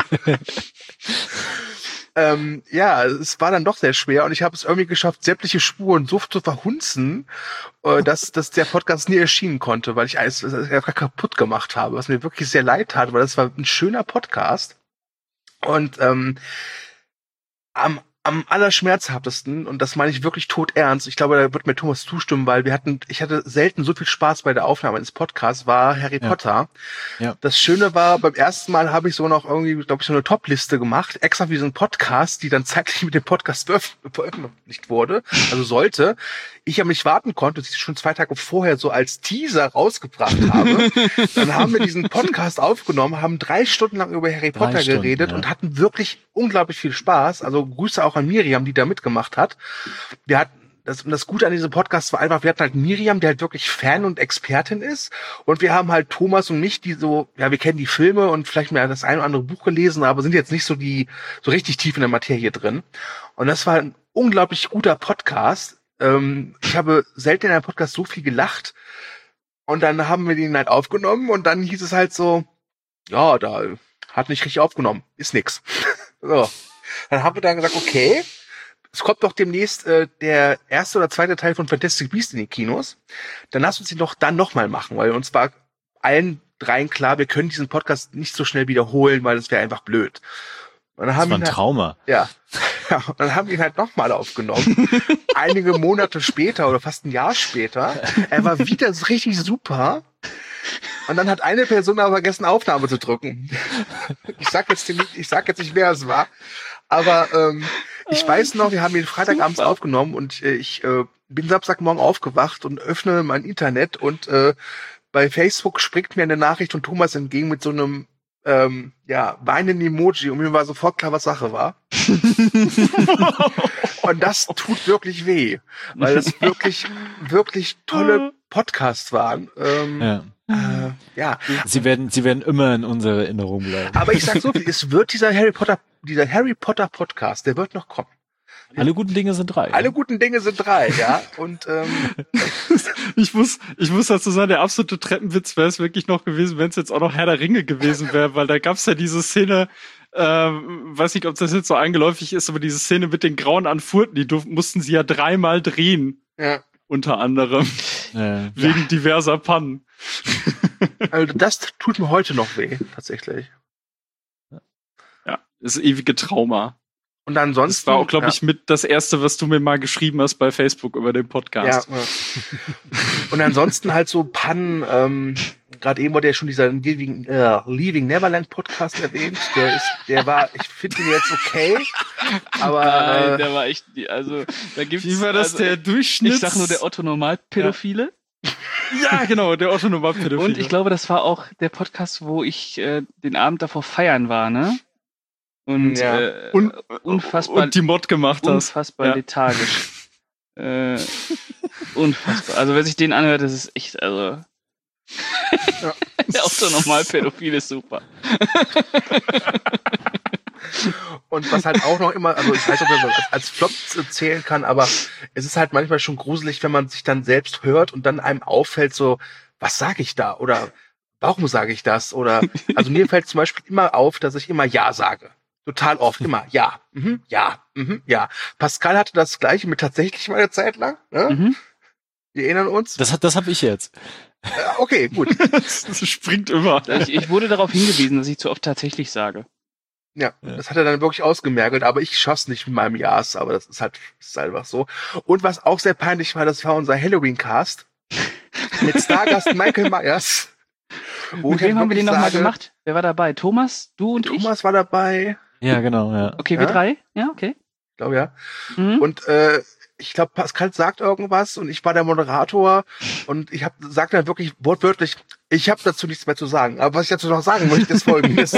ähm, ja, es war dann doch sehr schwer, und ich habe es irgendwie geschafft, sämtliche Spuren so zu verhunzen, äh, dass, dass der Podcast nie erschienen konnte, weil ich alles einfach kaputt gemacht habe, was mir wirklich sehr leid tat, weil das war ein schöner Podcast. Und ähm, Am, am allerschmerzhaftesten, und das meine ich wirklich todernst, ich glaube, da wird mir Thomas zustimmen, weil wir hatten, ich hatte selten so viel Spaß bei der Aufnahme eines Podcasts, war Harry ja. Potter. Ja. Das Schöne war, beim ersten Mal habe ich so noch irgendwie, glaube ich, so eine Top-Liste gemacht, extra für diesen Podcast, die dann zeitlich mit dem Podcast veröffentlicht wurde, also sollte. Ich aber nicht warten konnte, dass ich schon zwei Tage vorher so als Teaser rausgebracht habe. Dann haben wir diesen Podcast aufgenommen, haben drei Stunden lang über Harry drei Potter Stunden, geredet ja. und hatten wirklich unglaublich viel Spaß. Also Grüße auch an Miriam, die da mitgemacht hat. Wir hatten das, und das Gute an diesem Podcast war einfach, wir hatten halt Miriam, die halt wirklich Fan und Expertin ist. Und wir haben halt Thomas und mich, die so, ja, wir kennen die Filme und vielleicht mal das ein oder andere Buch gelesen, aber sind jetzt nicht so die, so richtig tief in der Materie drin. Und das war ein unglaublich guter Podcast. Ähm, ich habe selten in einem Podcast so viel gelacht. Und dann haben wir den halt aufgenommen, und dann hieß es halt so, ja, da hat nicht richtig aufgenommen, ist nix. So. Dann haben wir dann gesagt, okay, es kommt doch demnächst äh, der erste oder zweite Teil von Fantastic Beasts in die Kinos. Dann lass uns ihn doch dann nochmal machen, weil uns war allen dreien klar, wir können diesen Podcast nicht so schnell wiederholen, weil das wäre einfach blöd. Und dann haben das war ein halt, Trauma. Ja. Ja, und dann haben wir ihn halt nochmal aufgenommen. Einige Monate später oder fast ein Jahr später. Er war wieder so richtig super. Und dann hat eine Person aber vergessen, Aufnahme zu drücken. Ich sag jetzt nicht, ich sag jetzt nicht, wer es war. Aber ähm, ich weiß noch, wir haben ihn Freitagabends super. aufgenommen, und äh, ich äh, bin Samstagmorgen aufgewacht und öffne mein Internet, und äh, bei Facebook springt mir eine Nachricht von Thomas entgegen mit so einem ähm, ja, weinenden Emoji, und mir war sofort klar, was Sache war. Und das tut wirklich weh, weil es wirklich, wirklich tolle Podcasts waren. Ähm, ja. Äh, ja. Sie werden, sie werden immer in unserer Erinnerung bleiben. Aber ich sag so viel, es wird dieser Harry Potter, dieser Harry Potter Podcast, der wird noch kommen. Alle guten Dinge sind drei. Alle ja. guten Dinge sind drei, ja. Und ähm, ich muss, ich muss dazu sagen, der absolute Treppenwitz wäre es wirklich noch gewesen, wenn es jetzt auch noch Herr der Ringe gewesen wäre, weil da gab's ja diese Szene, ähm, weiß nicht, ob das jetzt so eingeläufig ist, aber diese Szene mit den grauen Anfurten, die durften, mussten sie ja dreimal drehen. Ja. unter anderem. Äh, Wegen Ja. diverser Pannen. Also das tut mir heute noch weh, tatsächlich. Ja, das ewige Trauma. Und Das ansonsten. war auch, glaube ja, ich, mit das Erste, was du mir mal geschrieben hast bei Facebook über den Ja, Podcast. ja. Und ansonsten halt so Pannen, ähm, gerade eben wurde ja schon dieser Leaving, äh, Leaving Neverland Podcast erwähnt. Der ist, der war, ich finde ihn jetzt okay, aber Nein, äh, der war echt, also da gibt's Wie war das, also, der Durchschnitt? Ich sag nur der Otto Normalpädophile. Ja, genau, der Otto Normalpädophile. Und ich glaube, das war auch der Podcast, wo ich äh, den Abend davor feiern war, ne? Und Ja. äh, Und- unfassbar, und die Mod gemacht hast. unfassbar Ja. lethargisch. äh, unfassbar. Also wer sich den anhört, das ist echt, also Ja. der Otto Normalpädophile ist super. und was halt auch noch immer, also ich weiß nicht, ob man das als, als Flop zählen kann, aber es ist halt manchmal schon gruselig, wenn man sich dann selbst hört und dann einem auffällt, so, was sage ich da? Oder warum sage ich das? Oder, also mir fällt zum Beispiel immer auf, dass ich immer Ja sage. Total oft, immer Ja, mhm, ja, mhm, ja. Pascal hatte das Gleiche mit tatsächlich mal eine Zeit lang. Ne? Mhm. Wir erinnern uns. das hat, das habe ich jetzt. Äh, okay, gut. Das springt immer. Ich, ich wurde darauf hingewiesen, dass ich zu oft tatsächlich sage. Ja, das hat er dann wirklich ausgemergelt, aber ich schaff's nicht mit meinem Ja's, aber das ist halt, das ist einfach so. Und was auch sehr peinlich war, das war unser Halloween-Cast mit Stargast Michael Myers. Wo Mit ich halt wem haben wir wirklich den nochmal sage, gemacht? Wer war dabei? Thomas? Du und ich? Thomas war dabei, Ja, genau, ja. Okay, Ja? wir drei? Ja, okay. ich glaube ja. Mhm. Und äh, ich glaube, Pascal sagt irgendwas und ich war der Moderator und ich hab sagt dann wirklich wortwörtlich, ich habe dazu nichts mehr zu sagen. Aber was ich dazu noch sagen möchte, ist folgendes.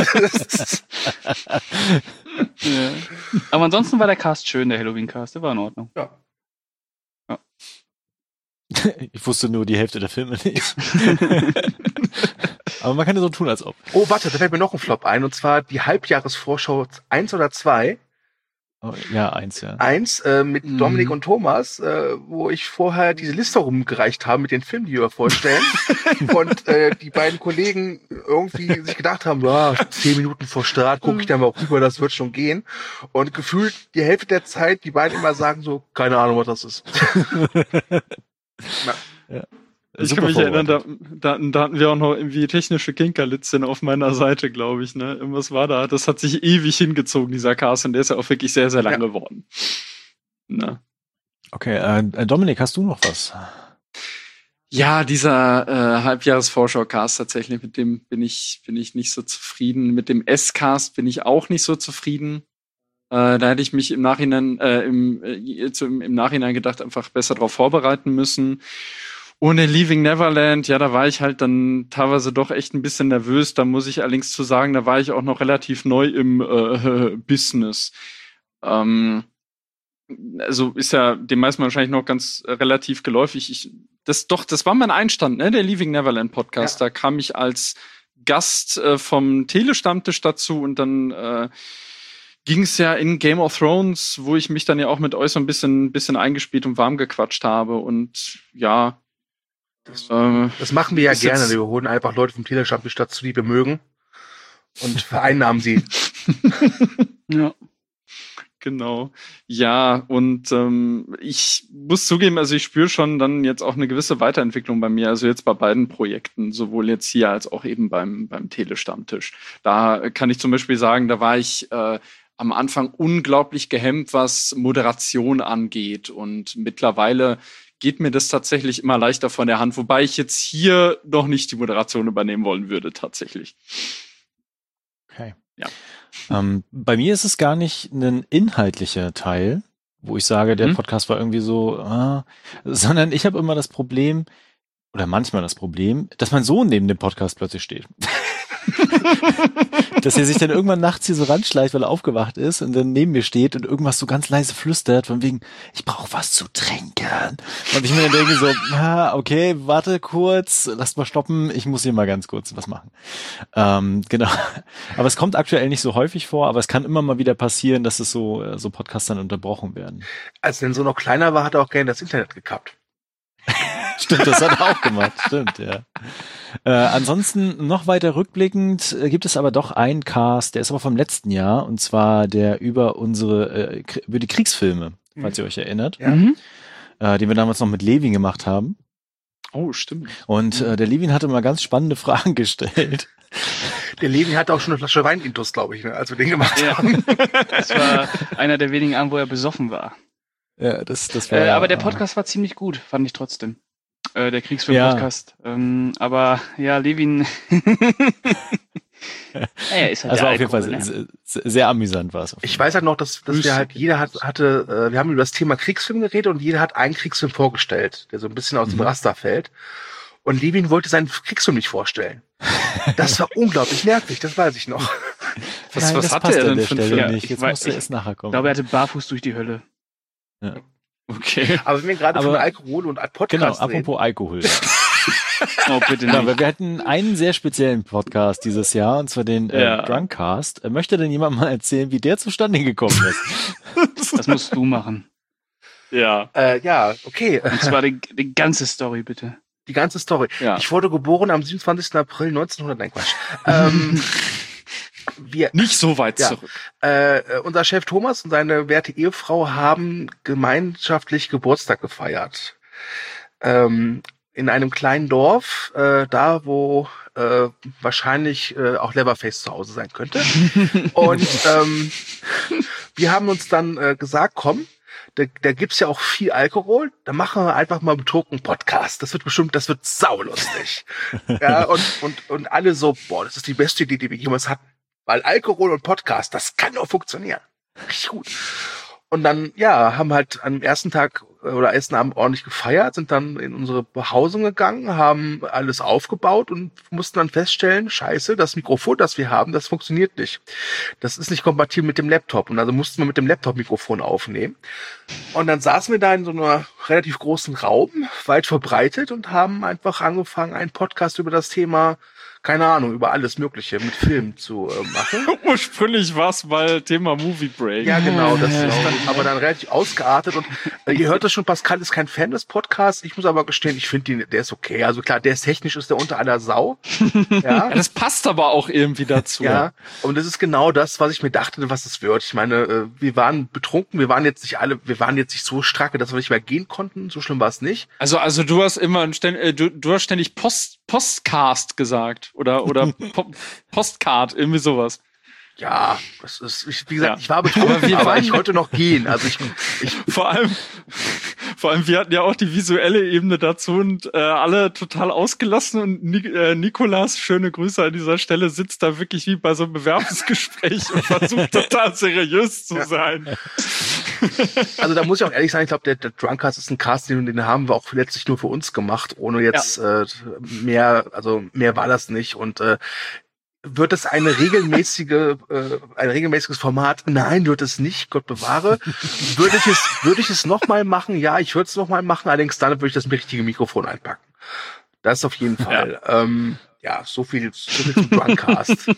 Ja. Aber ansonsten war der Cast schön, der Halloween-Cast, der war in Ordnung. Ja. Ich wusste nur die Hälfte der Filme nicht. Aber man kann ja so tun, als ob. Oh, warte, da fällt mir noch ein Flop ein und zwar die Halbjahresvorschau eins oder zwei. Oh, ja, eins, ja. Eins äh, mit Mhm. Dominik und Thomas, äh, wo ich vorher diese Liste rumgereicht habe mit den Filmen, die wir vorstellen. und äh, die beiden Kollegen irgendwie sich gedacht haben, ja, zehn Minuten vor Start gucke ich dann mal rüber, das wird schon gehen. Und gefühlt die Hälfte der Zeit, die beiden immer sagen so, keine Ahnung, was das ist. Ich Super kann mich erinnern, da, vorbereitet. da, da hatten wir auch noch irgendwie technische Kinkerlitzchen auf meiner Seite, glaube ich. Ne? Irgendwas war da. Das hat sich ewig hingezogen, dieser Cast, und der ist ja auch wirklich sehr, sehr lang Ja. geworden. Na. Okay, äh, Dominik, hast du noch was? Ja, dieser äh, Halbjahresvorschau-Cast tatsächlich, mit dem bin ich, bin ich nicht so zufrieden. Mit dem S-Cast bin ich auch nicht so zufrieden. Äh, da hätte ich mich im Nachhinein, äh, im, äh, zu, im Nachhinein gedacht, einfach besser darauf vorbereiten müssen. Ohne Leaving Neverland, ja, da war ich halt dann teilweise doch echt ein bisschen nervös. Da muss ich allerdings zu sagen, da war ich auch noch relativ neu im äh, Business. Ähm, also ist ja den meisten wahrscheinlich noch ganz äh, relativ geläufig. Ich, das doch, das war mein Einstand, ne, der Leaving Neverland Podcast. Ja. Da kam ich als Gast äh, vom Telestammtisch dazu und dann äh, ging es ja in Game of Thrones, wo ich mich dann ja auch mit euch so ein bisschen, bisschen eingespielt und warm gequatscht habe. Und ja, Das, äh, das machen wir ja ist gerne. jetzt- Wir holen einfach Leute vom Telestammtisch dazu, die wir mögen und vereinnahmen sie. Ja. Genau. Ja, und ähm, ich muss zugeben, also ich spüre schon dann jetzt auch eine gewisse Weiterentwicklung bei mir, also jetzt bei beiden Projekten, sowohl jetzt hier als auch eben beim, beim Telestammtisch. Da kann ich zum Beispiel sagen, da war ich äh, am Anfang unglaublich gehemmt, was Moderation angeht, und mittlerweile geht mir das tatsächlich immer leichter von der Hand, wobei ich jetzt hier noch nicht die Moderation übernehmen wollen würde, tatsächlich. Okay. Ja. Ähm, bei mir ist es gar nicht ein inhaltlicher Teil, wo ich sage, der Mhm. Podcast war irgendwie so, ah, sondern ich habe immer das Problem, oder manchmal das Problem, dass mein Sohn neben dem Podcast plötzlich steht. Dass er sich dann irgendwann nachts hier so ranschleicht, weil er aufgewacht ist und dann neben mir steht und irgendwas so ganz leise flüstert, von wegen, ich brauche was zu trinken. Und ich mir dann denke so, ah, okay, warte kurz, lasst mal stoppen, ich muss hier mal ganz kurz was machen. Ähm, genau. Aber es kommt aktuell nicht so häufig vor, aber es kann immer mal wieder passieren, dass es so, äh, so Podcasts dann unterbrochen werden. Als der so noch kleiner war, hat er auch gerne das Internet gekappt. Stimmt, das hat er auch gemacht. Stimmt, ja. Äh, ansonsten noch weiter rückblickend äh, gibt es aber doch einen Cast, der ist aber vom letzten Jahr, und zwar der über unsere, äh, Kr- über die Kriegsfilme, falls ihr euch erinnert. Ja. Mhm. äh, den wir damals noch mit Levin gemacht haben. Oh, stimmt. Und äh, der Levin hatte mal ganz spannende Fragen gestellt. Der Levin hatte auch schon eine Flasche Wein intus, glaube ich, ne, als wir den gemacht Ja. haben. Das war einer der wenigen Abende, wo er besoffen war. Ja, das, das war. Äh, aber der Podcast war ziemlich gut, fand ich trotzdem. Äh, der Kriegsfilm-Podcast. Ja. Ähm, aber ja, Levin. Naja, ist halt also der auf jeden Fall Alkohol, sehr, ne? sehr, sehr amüsant war es. Ich weiß halt noch, dass, dass wir halt, jeder hat, hatte, äh, wir haben über das Thema Kriegsfilm geredet und jeder hat einen Kriegsfilm vorgestellt, der so ein bisschen aus Mhm. dem Raster fällt. Und Levin wollte seinen Kriegsfilm nicht vorstellen. Das war unglaublich nervig, das weiß ich noch. Was, Nein, was das hat passt er an denn der für einen Stelle Film? nicht. Ich Jetzt weiß- musste ich erst nachher Ich kommen. glaube, er hatte barfuß durch die Hölle. Okay. Aber wenn wir gerade Aber- von Alkohol und Podcast Genau, reden, apropos Alkohol. Ja. Oh, bitte Genau, nicht. weil wir hatten einen sehr speziellen Podcast dieses Jahr, und zwar den äh, Ja. Drunkcast. Äh, Möchte denn jemand mal erzählen, wie der zustande gekommen ist? Das musst du machen. Ja. äh, ja, okay, Und zwar die, die ganze Story, bitte. die ganze Story. Ja. Ich wurde geboren am siebenundzwanzigsten April neunzehnhundert, nein, Quatsch. ähm, wir, Nicht so weit Ja. zurück. äh, unser Chef Thomas und seine werte Ehefrau haben gemeinschaftlich Geburtstag gefeiert. Ähm, in einem kleinen Dorf, äh, da wo äh, wahrscheinlich äh, auch Leatherface zu Hause sein könnte. Und ähm, wir haben uns dann äh, gesagt, komm, da, da gibt's ja auch viel Alkohol, da machen wir einfach mal betrunken Podcast. Das wird bestimmt, das wird saulustig. Ja, und, und, und alle so, boah, das ist die beste Idee, die wir jemals hatten. Weil Alkohol und Podcast, das kann doch funktionieren. Richtig gut. Und dann, ja, haben halt am ersten Tag äh, oder ersten Abend ordentlich gefeiert, sind dann in unsere Behausung gegangen, haben alles aufgebaut und mussten dann feststellen, scheiße, das Mikrofon, das wir haben, das funktioniert nicht. Das ist nicht kompatibel mit dem Laptop. Und also mussten wir mit dem Laptop-Mikrofon aufnehmen. Und dann saßen wir da in so einer relativ großen Raum, weit verbreitet, und haben einfach angefangen, einen Podcast über das Thema, keine Ahnung, über alles Mögliche mit Film zu äh, machen. Ursprünglich war es mal Thema Movie Break. Ja, genau, das ist dann aber dann relativ ausgeartet. Und äh, ihr hört das schon, Pascal ist kein Fan des Podcasts. Ich muss aber gestehen, ich finde ihn, der ist okay. Also klar, der ist technisch, ist der unter aller Sau. Ja, Ja, das passt aber auch irgendwie dazu. ja. Und das ist genau das, was ich mir dachte, was es wird. Ich meine, äh, wir waren betrunken, wir waren jetzt nicht alle, wir waren jetzt nicht so stracke, dass wir nicht mehr gehen konnten. So schlimm war es nicht. Also, also du hast immer ein ständ, äh, du, du hast ständig Post, Postcast gesagt oder oder po, Postcard, irgendwie sowas. Ja, das ist, ich, wie gesagt, Ja. ich war betrunken, Aber wir aber waren- ich konnte noch gehen. Also ich, ich Vor allem, vor allem, wir hatten ja auch die visuelle Ebene dazu und äh, alle total ausgelassen und Ni äh, Nikolas, schöne Grüße an dieser Stelle, sitzt da wirklich wie bei so einem Bewerbungsgespräch und versucht total seriös zu Ja. sein. Also da muss ich auch ehrlich sein, ich glaube, der, der Drunkcast ist ein Cast, den, den haben wir auch letztlich nur für uns gemacht, ohne jetzt äh, mehr, also mehr war das nicht. Und äh, wird es eine regelmäßige, äh, ein regelmäßiges Format? Nein, wird es nicht, Gott bewahre. Würde ich es, würde ich es nochmal machen? Ja, ich würde es nochmal machen, allerdings dann würde ich das richtige Mikrofon einpacken. Das auf jeden Fall. Ja, ähm, ja so viel, so viel zum Drunkcast.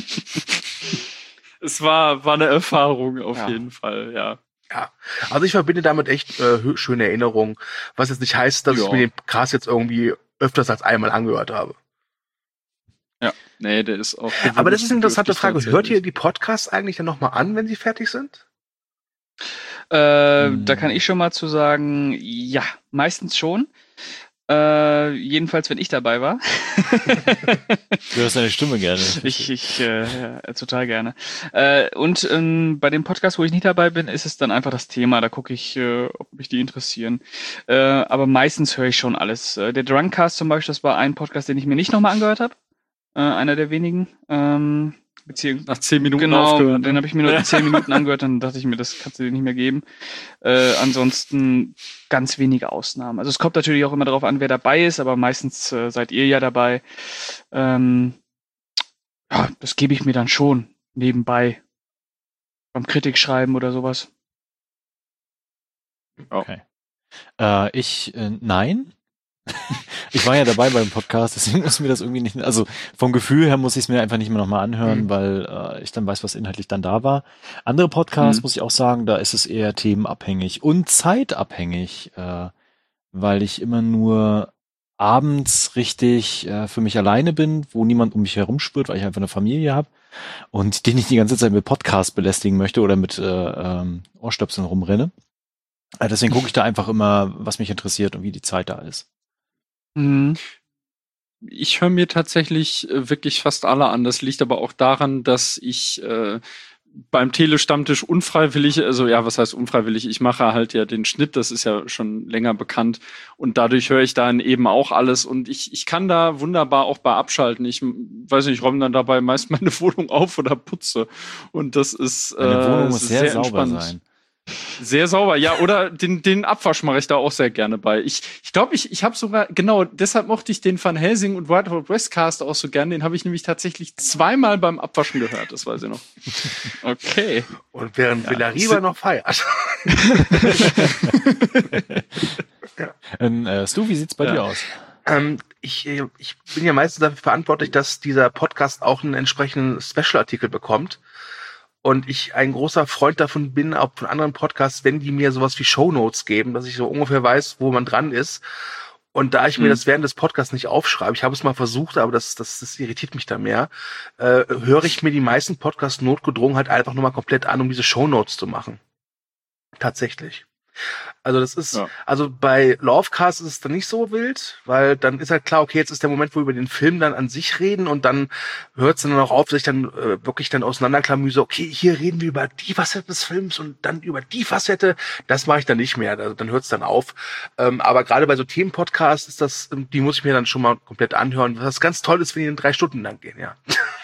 Es war, war eine Erfahrung auf Ja. jeden Fall, ja. Ja, also ich verbinde damit echt äh, hö- schöne Erinnerungen, was jetzt nicht heißt, dass Ja. ich mir den Cast jetzt irgendwie öfters als einmal angehört habe. Ja, nee, der ist auch. Aber das ist eine interessante Frage. tatsächlich. Hört ihr die Podcasts eigentlich dann nochmal an, wenn sie fertig sind? Äh, Hm. Da kann ich schon mal zu sagen, ja, meistens schon. Äh, jedenfalls, wenn ich dabei war. Du hörst deine Stimme gerne. Ich, ich äh, ja, total gerne. Äh, und ähm, bei dem Podcast, wo ich nicht dabei bin, ist es dann einfach das Thema. Da gucke ich, äh, ob mich die interessieren. Äh, aber meistens höre ich schon alles. Äh, der Drunkcast zum Beispiel, das war ein Podcast, den ich mir nicht nochmal angehört habe. Äh, einer der wenigen. Ähm, beziehungsweise Nach zehn Minuten Genau, aufgehört. den ne? habe ich mir nur Ja. zehn Minuten angehört, dann dachte ich mir, das kannst du dir nicht mehr geben. Äh, ansonsten ganz wenige Ausnahmen. Also es kommt natürlich auch immer darauf an, wer dabei ist, aber meistens äh, seid ihr ja dabei. Ähm, ja, das gebe ich mir dann schon nebenbei. Beim Kritikschreiben oder sowas. Okay. Äh, ich, äh, nein. Ich war ja dabei beim Podcast, deswegen muss mir das irgendwie nicht, also vom Gefühl her muss ich es mir einfach nicht mehr nochmal anhören, Mhm. weil äh, ich dann weiß, was inhaltlich dann da war. Andere Podcasts, Mhm. muss ich auch sagen, da ist es eher themenabhängig und zeitabhängig, äh, weil ich immer nur abends richtig äh, für mich alleine bin, wo niemand um mich herum spürt, weil ich einfach eine Familie habe und den ich die ganze Zeit mit Podcast belästigen möchte oder mit äh, ähm, Ohrstöpseln rumrenne. Äh, deswegen gucke ich da einfach immer, was mich interessiert und wie die Zeit da ist. Mhm. Ich höre mir tatsächlich äh, wirklich fast alle an. Das liegt aber auch daran, dass ich äh, beim Tele-Stammtisch unfreiwillig, also ja, was heißt unfreiwillig? Ich mache halt ja den Schnitt, das ist ja schon länger bekannt. Und dadurch höre ich dann eben auch alles. Und ich, ich kann da wunderbar auch bei abschalten. Ich weiß nicht, ich räume dann dabei meist meine Wohnung auf oder putze. Und das ist, äh, Deine Wohnung muss ist sehr, sehr sauber entspannt. sein. Sehr sauber, ja, oder den, den Abwasch mache ich da auch sehr gerne bei. Ich ich, glaube, ich, ich habe sogar, genau, deshalb mochte ich den Van Helsing und Wild Wild West Cast auch so gerne. Den habe ich nämlich tatsächlich zweimal beim Abwaschen gehört, das weiß ich noch. Okay. Und während Ja, Villariba noch feiert. ja. ähm, äh, Stu, wie sieht's bei Ja. dir aus? Ähm, ich, ich bin ja meistens dafür verantwortlich, dass dieser Podcast auch einen entsprechenden Special-Artikel bekommt. Und ich ein großer Freund davon bin, auch von anderen Podcasts, wenn die mir sowas wie Shownotes geben, dass ich so ungefähr weiß, wo man dran ist. Und da ich mir Mhm. das während des Podcasts nicht aufschreibe, ich habe es mal versucht, aber das, das, das irritiert mich da mehr, äh, höre ich mir die meisten Podcasts notgedrungen halt einfach nur mal komplett an, um diese Shownotes zu machen. Tatsächlich. Also das ist, Ja. also bei Lovecast ist es dann nicht so wild, weil dann ist halt klar, okay, jetzt ist der Moment, wo wir über den Film dann an sich reden und dann hört es dann auch auf, sich dann äh, wirklich dann auseinanderklamüse, okay, hier reden wir über die Facette des Films und dann über die Facette, das mache ich dann nicht mehr, also dann hört es dann auf. Ähm, aber gerade bei so Themenpodcasts ist das, die muss ich mir dann schon mal komplett anhören, was ganz toll ist, wenn die in drei Stunden lang gehen, ja.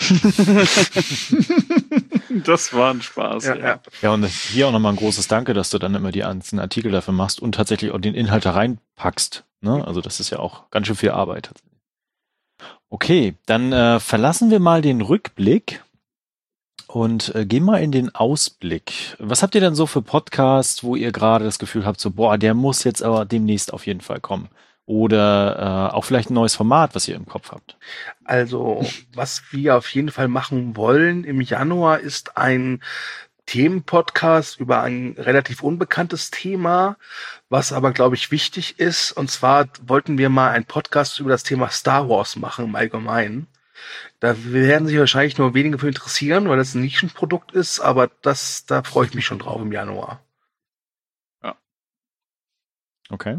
Das war ein Spaß, Ja, ja. ja. Ja, und hier auch nochmal ein großes Danke, dass du dann immer die einzelnen Artikel dafür machst und tatsächlich auch den Inhalt da reinpackst. Ne? Also das ist ja auch ganz schön viel Arbeit. Okay, dann äh, verlassen wir mal den Rückblick und äh, gehen mal in den Ausblick. Was habt ihr denn so für Podcasts, wo ihr gerade das Gefühl habt, so boah, der muss jetzt aber demnächst auf jeden Fall kommen? Oder äh, auch vielleicht ein neues Format, was ihr im Kopf habt? Also, was wir auf jeden Fall machen wollen im Januar ist ein Themenpodcast über ein relativ unbekanntes Thema, was aber, glaube ich, wichtig ist. Und zwar wollten wir mal einen Podcast über das Thema Star Wars machen im Allgemeinen. Da werden sich wahrscheinlich nur wenige für interessieren, weil das ein Nischenprodukt ist, aber das, da freue ich mich schon drauf im Januar. Okay.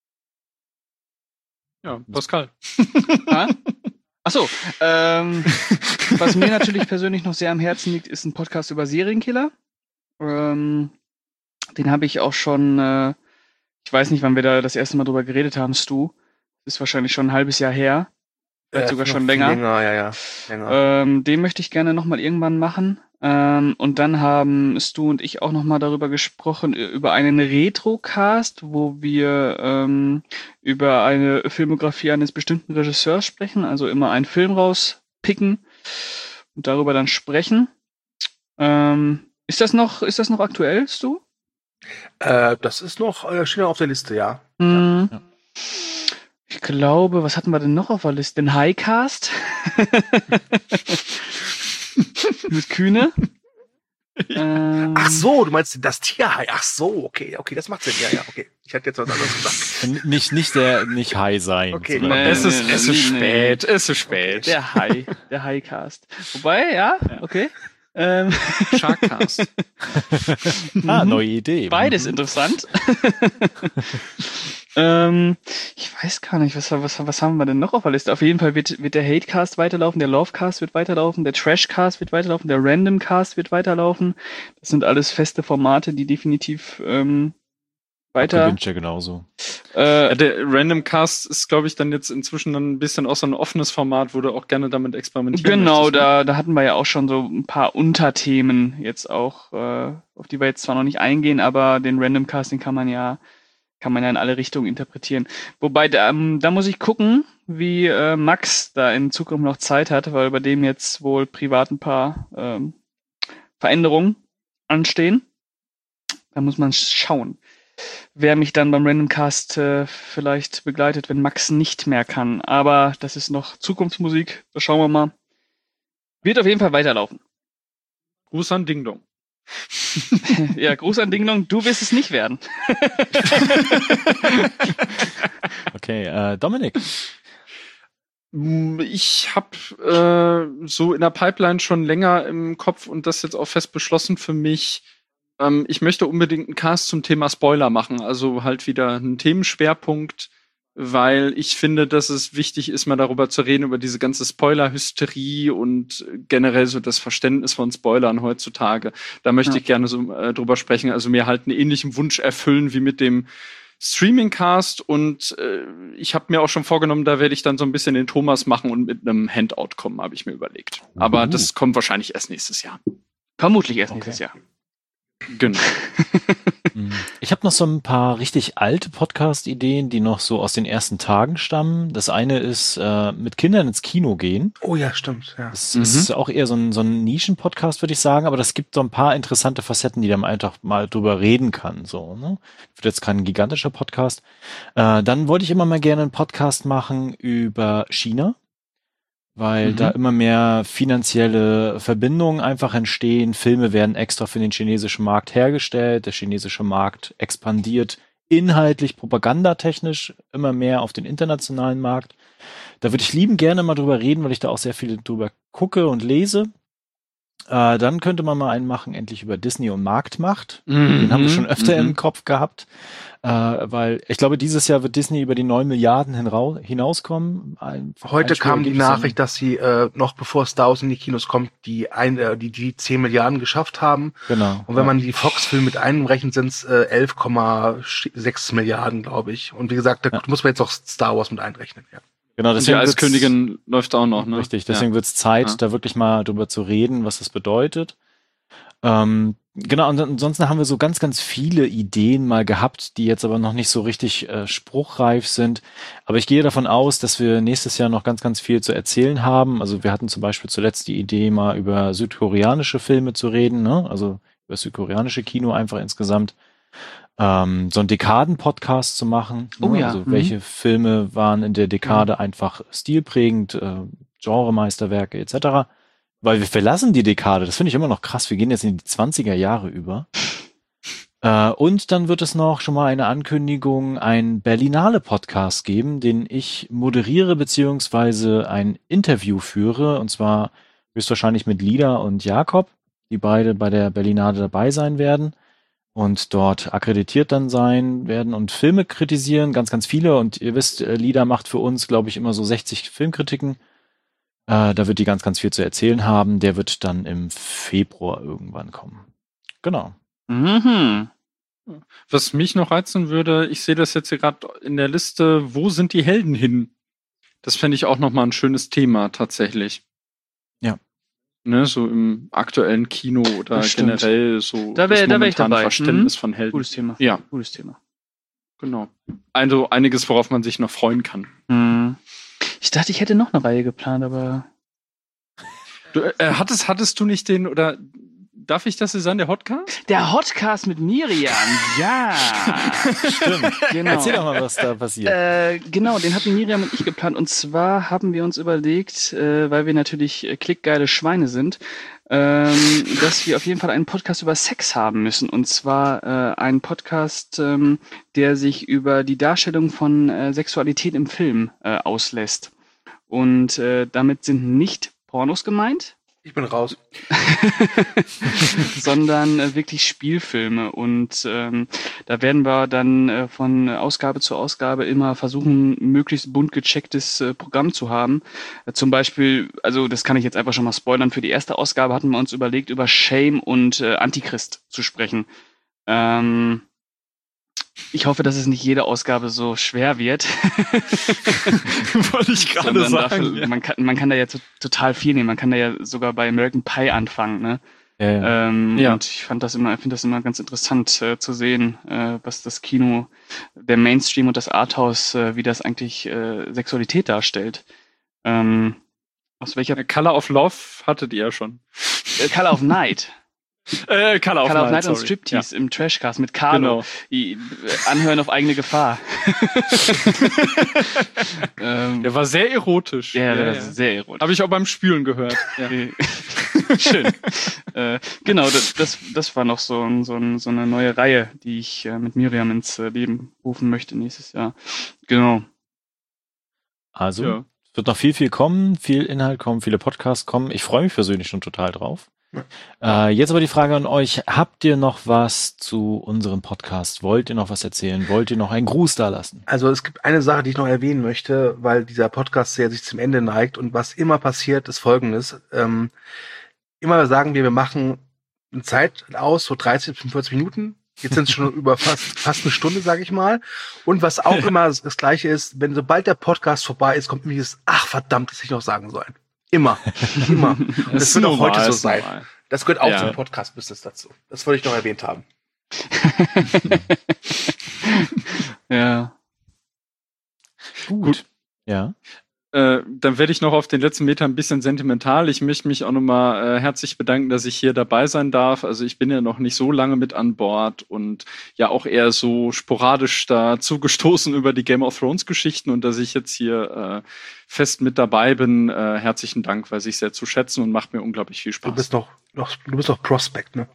Ja, Pascal. Ah? Achso, ähm, was mir natürlich persönlich noch sehr am Herzen liegt, ist ein Podcast über Serienkiller. Ähm, den habe ich auch schon, äh, ich weiß nicht, wann wir da das erste Mal drüber geredet haben, Stu. Ist wahrscheinlich schon ein halbes Jahr her. Vielleicht Äh, sogar noch schon viel länger. Länger, ja, ja. Länger. Ähm, den möchte ich gerne nochmal irgendwann machen. Ähm, und dann haben Stu und ich auch nochmal darüber gesprochen, über einen Retrocast, wo wir ähm, über eine Filmografie eines bestimmten Regisseurs sprechen, also immer einen Film rauspicken und darüber dann sprechen. Ähm, ist das noch, ist das noch aktuell, Stu? Äh, das ist noch, äh, steht noch auf der Liste, ja. Mhm. Ja. Ich glaube, was hatten wir denn noch auf der Liste? Den Highcast? Mit Kühne? ähm, Ach so, du meinst das Tierhai. Ach so, okay, okay, das macht Sinn. Ja, ja, okay. Ich hätte jetzt was anderes gesagt. N- Nicht, nicht der, nicht high sein. Okay, sondern- nee. Es ist, es ist nee, nee. spät, es ist spät. Der High, der Highcast. Wobei, ja, okay. Ähm, Sharkcast. Ah, neue Idee. beides Mhm. interessant. ähm, ich weiß gar nicht, was, was, was haben wir denn noch auf der Liste? Auf jeden Fall wird, wird der Hatecast weiterlaufen, der Lovecast wird weiterlaufen, der Trashcast wird weiterlaufen, der Randomcast wird weiterlaufen. Das sind alles feste Formate, die definitiv ähm, weiter. Gewünscht ja genauso. Äh, Ja, der Random Cast ist, glaube ich, dann jetzt inzwischen dann ein bisschen auch so ein offenes Format, wo du auch gerne damit experimentieren Genau, möchtest, ne? da, da hatten wir ja auch schon so ein paar Unterthemen jetzt auch, äh, auf die wir jetzt zwar noch nicht eingehen, aber den Random Casting kann man ja, kann man ja in alle Richtungen interpretieren. Wobei, da, ähm, da muss ich gucken, wie äh, Max da in Zukunft noch Zeit hat, weil bei dem jetzt wohl privat ein paar ähm, Veränderungen anstehen. Da muss man schauen, wer mich dann beim Randomcast äh, vielleicht begleitet, wenn Max nicht mehr kann. Aber das ist noch Zukunftsmusik. Da schauen wir mal. Wird auf jeden Fall weiterlaufen. Gruß an Ding Dong. Ja, Gruß an Ding Dong. Du wirst es nicht werden. Okay, äh, Dominik. Ich habe äh, so in der Pipeline schon länger im Kopf und das jetzt auch fest beschlossen für mich, ähm, ich möchte unbedingt einen Cast zum Thema Spoiler machen, also halt wieder einen Themenschwerpunkt, weil ich finde, dass es wichtig ist, mal darüber zu reden, über diese ganze Spoiler-Hysterie und generell so das Verständnis von Spoilern heutzutage. Da möchte Ja. ich gerne so äh, drüber sprechen, also mir halt einen ähnlichen Wunsch erfüllen wie mit dem Streaming-Cast und äh, ich habe mir auch schon vorgenommen, da werde ich dann so ein bisschen den Thomas machen und mit einem Handout kommen, habe ich mir überlegt. Aber Uh. das kommt wahrscheinlich erst nächstes Jahr. Vermutlich erst Okay. nächstes Jahr. Genau. Ich habe noch so ein paar richtig alte Podcast-Ideen, die noch so aus den ersten Tagen stammen. Das eine ist äh, mit Kindern ins Kino gehen. Oh ja, stimmt. Ja. Das Mhm. ist auch eher so ein, so ein Nischen-Podcast, würde ich sagen, aber das gibt so ein paar interessante Facetten, die man einfach mal drüber reden kann. So, ne? Wird jetzt kein gigantischer Podcast. Äh, dann wollte ich immer mal gerne einen Podcast machen über China, weil Mhm. da immer mehr finanzielle Verbindungen einfach entstehen. Filme werden extra für den chinesischen Markt hergestellt. Der chinesische Markt expandiert inhaltlich, propagandatechnisch immer mehr auf den internationalen Markt. Da würde ich lieben gerne mal drüber reden, weil ich da auch sehr viel drüber gucke und lese. Äh, dann könnte man mal einen machen, endlich über Disney und Marktmacht. Den haben wir schon öfter Mhm. im Kopf gehabt. Äh, weil ich glaube, dieses Jahr wird Disney über die neun Milliarden hinrau- hinauskommen. Ein, Heute kam die Einspielergebnis. Nachricht, dass sie äh, noch bevor Star Wars in die Kinos kommt, die ein, äh, die, die zehn Milliarden geschafft haben. Genau. Und wenn man die Fox-Filme mit einrechnet, sind es äh, elf Komma sechs Milliarden, glaube ich. Und wie gesagt, da Ja. muss man jetzt auch Star Wars mit einrechnen. Ja. Genau, Und die deswegen wird's- Eiskönigin läuft auch noch, ne? Richtig, deswegen wird es Zeit, Ja. da wirklich mal drüber zu reden, was das bedeutet. Ähm, genau, und ansonsten haben wir so ganz, ganz viele Ideen mal gehabt, die jetzt aber noch nicht so richtig äh, spruchreif sind. Aber ich gehe davon aus, dass wir nächstes Jahr noch ganz, ganz viel zu erzählen haben. Also wir hatten zum Beispiel zuletzt die Idee, mal über südkoreanische Filme zu reden, ne? Also über das südkoreanische Kino einfach insgesamt. Ähm, so einen Dekaden-Podcast zu machen. Oh ne? ja, Also mhm. welche Filme waren in der Dekade einfach stilprägend, äh, Genremeisterwerke et cetera. Weil wir verlassen die Dekade, das finde ich immer noch krass. Wir gehen jetzt in die zwanziger Jahre über. Äh, und dann wird es noch schon mal eine Ankündigung, ein Berlinale-Podcast geben, den ich moderiere beziehungsweise ein Interview führe. Und zwar höchstwahrscheinlich mit Lida und Jakob, die beide bei der Berlinale dabei sein werden und dort akkreditiert dann sein werden und Filme kritisieren, ganz, ganz viele. Und ihr wisst, äh, Lida macht für uns, glaube ich, immer so sechzig Filmkritiken. Äh, da wird die ganz, ganz viel zu erzählen haben. Der wird dann im Februar irgendwann kommen. Genau. Mhm. Was mich noch reizen würde, ich sehe das jetzt hier gerade in der Liste, wo sind die Helden hin? Das fände ich auch nochmal ein schönes Thema tatsächlich. Ja. Ne, so im aktuellen Kino oder Das stimmt. generell so Da wär- das da wär ich momentane dabei. Verständnis Mhm. von Helden. Gutes Thema. Ja, Gutes Thema. genau. Also einiges, worauf man sich noch freuen kann. Mhm. Ich dachte, ich hätte noch eine Reihe geplant, aber Du, äh, hattest, hattest du nicht den, oder darf ich das so sagen, der Hotcast? der Hotcast mit Miriam, ja. Stimmt. Genau. Erzähl doch mal, was da passiert. Äh, genau, den hatten Miriam und ich geplant. Und zwar haben wir uns überlegt, äh, weil wir natürlich äh, klickgeile Schweine sind, ähm, dass wir auf jeden Fall einen Podcast über Sex haben müssen. Und zwar äh, einen Podcast, ähm, der sich über die Darstellung von äh, Sexualität im Film äh, auslässt. Und äh, damit sind nicht Pornos gemeint, Ich bin raus. sondern äh, wirklich Spielfilme. Und ähm, da werden wir dann äh, von Ausgabe zu Ausgabe immer versuchen, möglichst bunt gechecktes äh, Programm zu haben. Äh, zum Beispiel, also das kann ich jetzt einfach schon mal spoilern, für die erste Ausgabe hatten wir uns überlegt, über Shame und äh, Antichrist zu sprechen. Ähm, ich hoffe, dass es nicht jede Ausgabe so schwer wird. Wollte ich gerade Sondern sagen. dafür, ja. man, kann, man kann da ja to- total viel nehmen. Man kann da ja sogar bei American Pie anfangen, ne? ja, ja. Ähm, Ja. Und ich fand das immer, finde das immer ganz interessant äh, zu sehen, äh, was das Kino, der Mainstream und das Arthouse, äh, wie das eigentlich äh, Sexualität darstellt. Ähm, aus welcher Color of Love hattet ihr ja schon. äh, Color of Night. Äh, Color of Color of Night, Night und sorry. Striptease im Trashcast mit Ja, Carlo. genau. Die, äh, anhören auf eigene Gefahr. ähm, Der war sehr erotisch. ja, ja, das ja. ist sehr ironisch. Habe ich auch beim Spülen gehört. Ja. Äh, Schön. äh, genau, das, das, das war noch so, ein, so, ein, so eine neue Reihe, die ich äh, mit Miriam ins äh, Leben rufen möchte nächstes Jahr. Genau. Also, Ja. es wird noch viel, viel kommen, viel Inhalt kommen, viele Podcasts kommen. Ich freue mich persönlich schon total drauf. Äh, jetzt aber die Frage an euch, habt ihr noch was zu unserem Podcast? Wollt ihr noch was erzählen? Wollt ihr noch einen Gruß da lassen? Also es gibt eine Sache, die ich noch erwähnen möchte, weil dieser Podcast sehr sich zum Ende neigt und was immer passiert, ist Folgendes. Ähm, immer sagen wir, wir machen eine Zeit aus, so dreißig bis fünfundvierzig Minuten. Jetzt sind es schon über fast fast eine Stunde, sage ich mal. Und was auch immer das, das Gleiche ist, wenn sobald der Podcast vorbei ist, kommt mir dieses, ach verdammt, das hätte ich noch sagen sollen. Immer. Immer. Und das, das wird auch heute so sein. Normal. Das gehört auch ja. zum Podcast-Business dazu. Das wollte ich noch erwähnt haben. Ja. Gut. Gut. Ja. Äh, dann werde ich noch auf den letzten Meter ein bisschen sentimental. Ich möchte mich auch nochmal äh, herzlich bedanken, dass ich hier dabei sein darf. Also ich bin ja noch nicht so lange mit an Bord und ja auch eher so sporadisch dazu gestoßen über die Game of Thrones Geschichten und dass ich jetzt hier äh, fest mit dabei bin. Äh, herzlichen Dank, weiß ich sehr zu schätzen und macht mir unglaublich viel Spaß. Du bist noch, noch du bist noch Prospect, ne?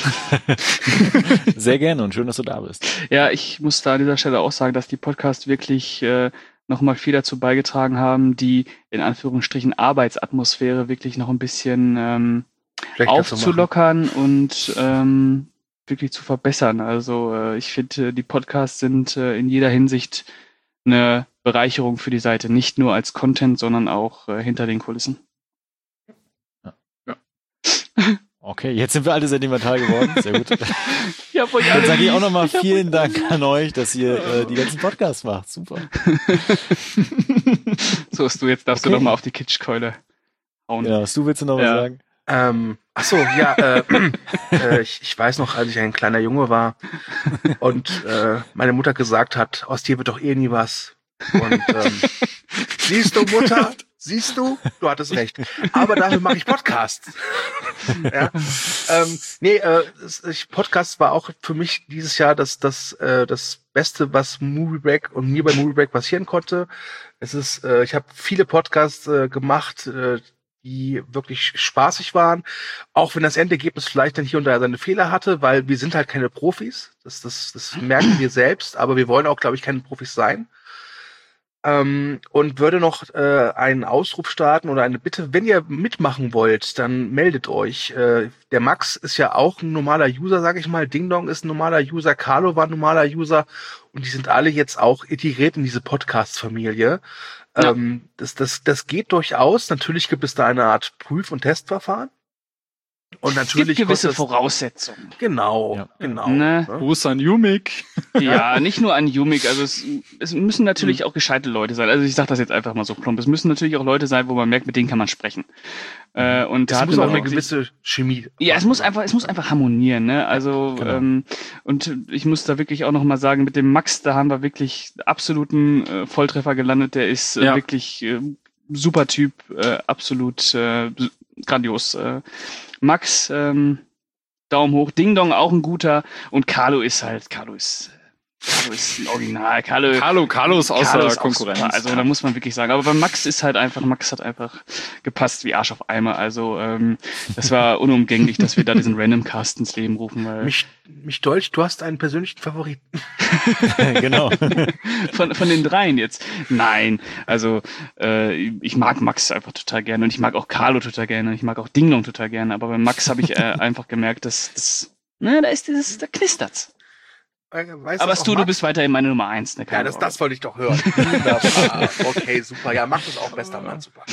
Sehr gerne und schön, dass du da bist. Ja, ich muss da an dieser Stelle auch sagen, dass die Podcasts wirklich äh, nochmal viel dazu beigetragen haben, die in Anführungsstrichen Arbeitsatmosphäre wirklich noch ein bisschen ähm, aufzulockern und ähm, wirklich zu verbessern. Also äh, ich finde, die Podcasts sind äh, in jeder Hinsicht eine Bereicherung für die Seite, nicht nur als Content, sondern auch äh, hinter den Kulissen. Ja. Ja. Okay, jetzt sind wir alle sentimental geworden. Sehr gut. Ja, dann sage ich auch nochmal vielen Dank an euch, dass ihr äh, die ganzen Podcasts macht. Super. So, Stu, jetzt darfst okay. du nochmal auf die Kitschkeule hauen. Ja, Stu, willst du noch ja. was sagen? Ähm, ach so, ja, äh, äh, ich, ich weiß noch, als ich ein kleiner Junge war und äh, meine Mutter gesagt hat, aus dir wird doch eh nie was. Und ähm, siehst du, Mutter, siehst du, du hattest recht. Aber dafür mache ich Podcasts. ja. ähm, nee, äh, ich, Podcast war auch für mich dieses Jahr das das äh, das Beste, was Movie Break und mir bei Movie Break passieren konnte. Es ist, äh, ich habe viele Podcasts äh, gemacht, äh, die wirklich spaßig waren, auch wenn das Endergebnis vielleicht dann hier und da seine Fehler hatte, weil wir sind halt keine Profis. Das das das merken wir selbst, aber wir wollen auch, glaube ich, keine Profis sein. Ähm, und würde noch äh, einen Ausruf starten oder eine Bitte, wenn ihr mitmachen wollt, dann meldet euch. Äh, der Max ist ja auch ein normaler User, sage ich mal. Ding Dong ist ein normaler User, Carlo war ein normaler User und die sind alle jetzt auch integriert in diese Podcast-Familie. Ja. Ähm, das, das, das geht durchaus. Natürlich gibt es da eine Art Prüf- und Testverfahren. Und natürlich es gibt gewisse Voraussetzungen. Genau, ja. genau. Ne? Gruß an Umik. Ja, nicht nur an Umik. Also es, es müssen natürlich mhm. auch gescheite Leute sein. Also ich sage das jetzt einfach mal so plump. Es müssen natürlich auch Leute sein, wo man merkt, mit denen kann man sprechen. Äh, und es da muss auch eine gewisse Chemie. Ja, es muss einfach, es muss einfach harmonieren. Ne? Also genau. ähm, und ich muss da wirklich auch noch mal sagen, mit dem Max, da haben wir wirklich absoluten äh, Volltreffer gelandet. Der ist äh, ja. wirklich äh, super Typ, äh, absolut äh, grandios. Äh, Max, ähm, Daumen hoch. Ding Dong auch ein guter. Und Carlo ist halt, Carlo ist, Carlo ist ein Original. Carlo, Carlo, Carlo ist außer Carlo ist Konkurrenz. Super. Also da muss man wirklich sagen. Aber bei Max ist halt einfach, Max hat einfach gepasst wie Arsch auf Eimer. Also ähm, das war unumgänglich, dass wir da diesen Random Cast ins Leben rufen. Weil mich, mich Dolch, du hast einen persönlichen Favoriten. Genau. von, von den dreien jetzt. Nein, also äh, ich mag Max einfach total gerne und ich mag auch Carlo total gerne und ich mag auch Ding Dong total gerne. Aber bei Max habe ich äh, einfach gemerkt, dass das, ne, da ist dieses, da knistert's. Weiß aber Stu, du bist weiterhin meine Nummer eins. Ne? Ja, das, das wollte ich doch hören. Okay, super. Ja, mach das auch, bester Mann. Super.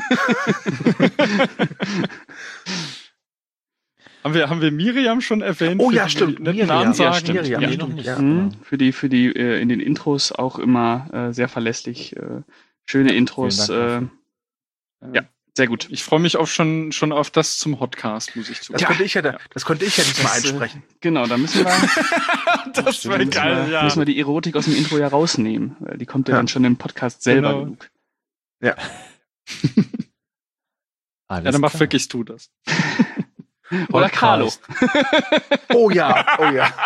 haben, wir, haben wir Miriam schon erwähnt? Oh ja, stimmt. Miriam, Ansagen? Ja, stimmt. Miriam, ja, ja, stimmt. Ja. Mhm. Für die, für die äh, in den Intros auch immer äh, sehr verlässlich. Äh, schöne Intros. Äh, ja. Sehr gut. Ich freue mich auch schon, schon auf das zum Hotcast, muss ich zugeben. Das, ja. könnte, ich ja da, das könnte ich ja diesmal das, einsprechen. Genau, da müssen wir. das wäre geil, wir, ja. müssen wir die Erotik aus dem Intro ja rausnehmen, weil die kommt ja, ja. dann schon im Podcast selber genau. genug. Ja. ja, dann mach wirklich du das. Oder Carlo. Oh ja, oh ja.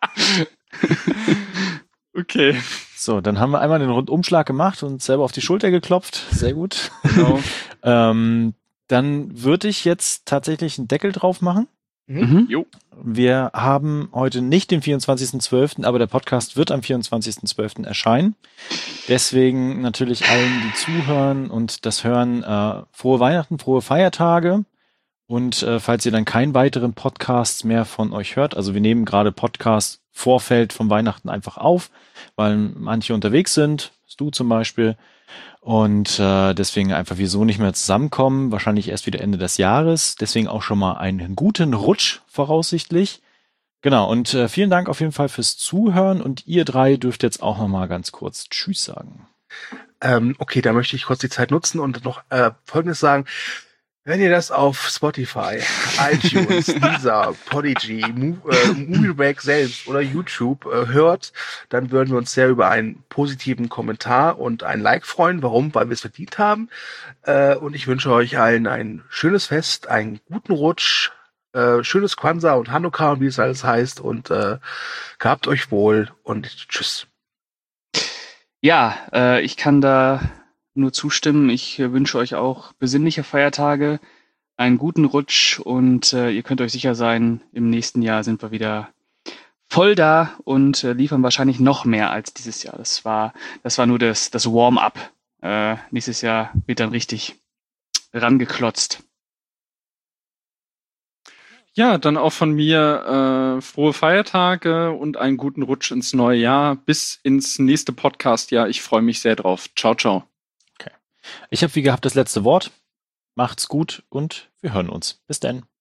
Okay. So, dann haben wir einmal den Rundumschlag gemacht und selber auf die Schulter geklopft. Sehr gut. Genau. ähm, dann würde ich jetzt tatsächlich einen Deckel drauf machen. Mhm. Jo. Wir haben heute nicht den vierundzwanzigsten zwölften, aber der Podcast wird am vierundzwanzigsten zwölften erscheinen. Deswegen natürlich allen, die zuhören und das hören, äh, frohe Weihnachten, frohe Feiertage. Und äh, falls ihr dann keinen weiteren Podcast mehr von euch hört, also wir nehmen gerade Podcast Vorfeld von Weihnachten einfach auf, weil manche unterwegs sind, du zum Beispiel, und äh, deswegen einfach wir so nicht mehr zusammenkommen, wahrscheinlich erst wieder Ende des Jahres, deswegen auch schon mal einen guten Rutsch voraussichtlich. Genau, und äh, vielen Dank auf jeden Fall fürs Zuhören und ihr drei dürft jetzt auch noch mal ganz kurz Tschüss sagen. Ähm, okay, da möchte ich kurz die Zeit nutzen und noch äh, Folgendes sagen. Wenn ihr das auf Spotify, iTunes, Deezer, Podigy, Mo- äh, Movieback selbst oder YouTube äh, hört, dann würden wir uns sehr über einen positiven Kommentar und ein Like freuen. Warum? Weil wir es verdient haben. Äh, und ich wünsche euch allen ein schönes Fest, einen guten Rutsch, äh, schönes Kwanzaa und Hanukkah und wie es alles heißt. Und äh, gehabt euch wohl und tschüss. Ja, äh, ich kann da nur zustimmen. Ich äh, wünsche euch auch besinnliche Feiertage, einen guten Rutsch und äh, ihr könnt euch sicher sein, im nächsten Jahr sind wir wieder voll da und äh, liefern wahrscheinlich noch mehr als dieses Jahr. Das war, das war nur das, das Warm-up. Äh, nächstes Jahr wird dann richtig rangeklotzt. Ja, dann auch von mir äh, frohe Feiertage und einen guten Rutsch ins neue Jahr. Bis ins nächste Podcast-Jahr. Ich freue mich sehr drauf. Ciao, ciao. Ich habe wie gehabt das letzte Wort. Macht's gut und wir hören uns. Bis dann.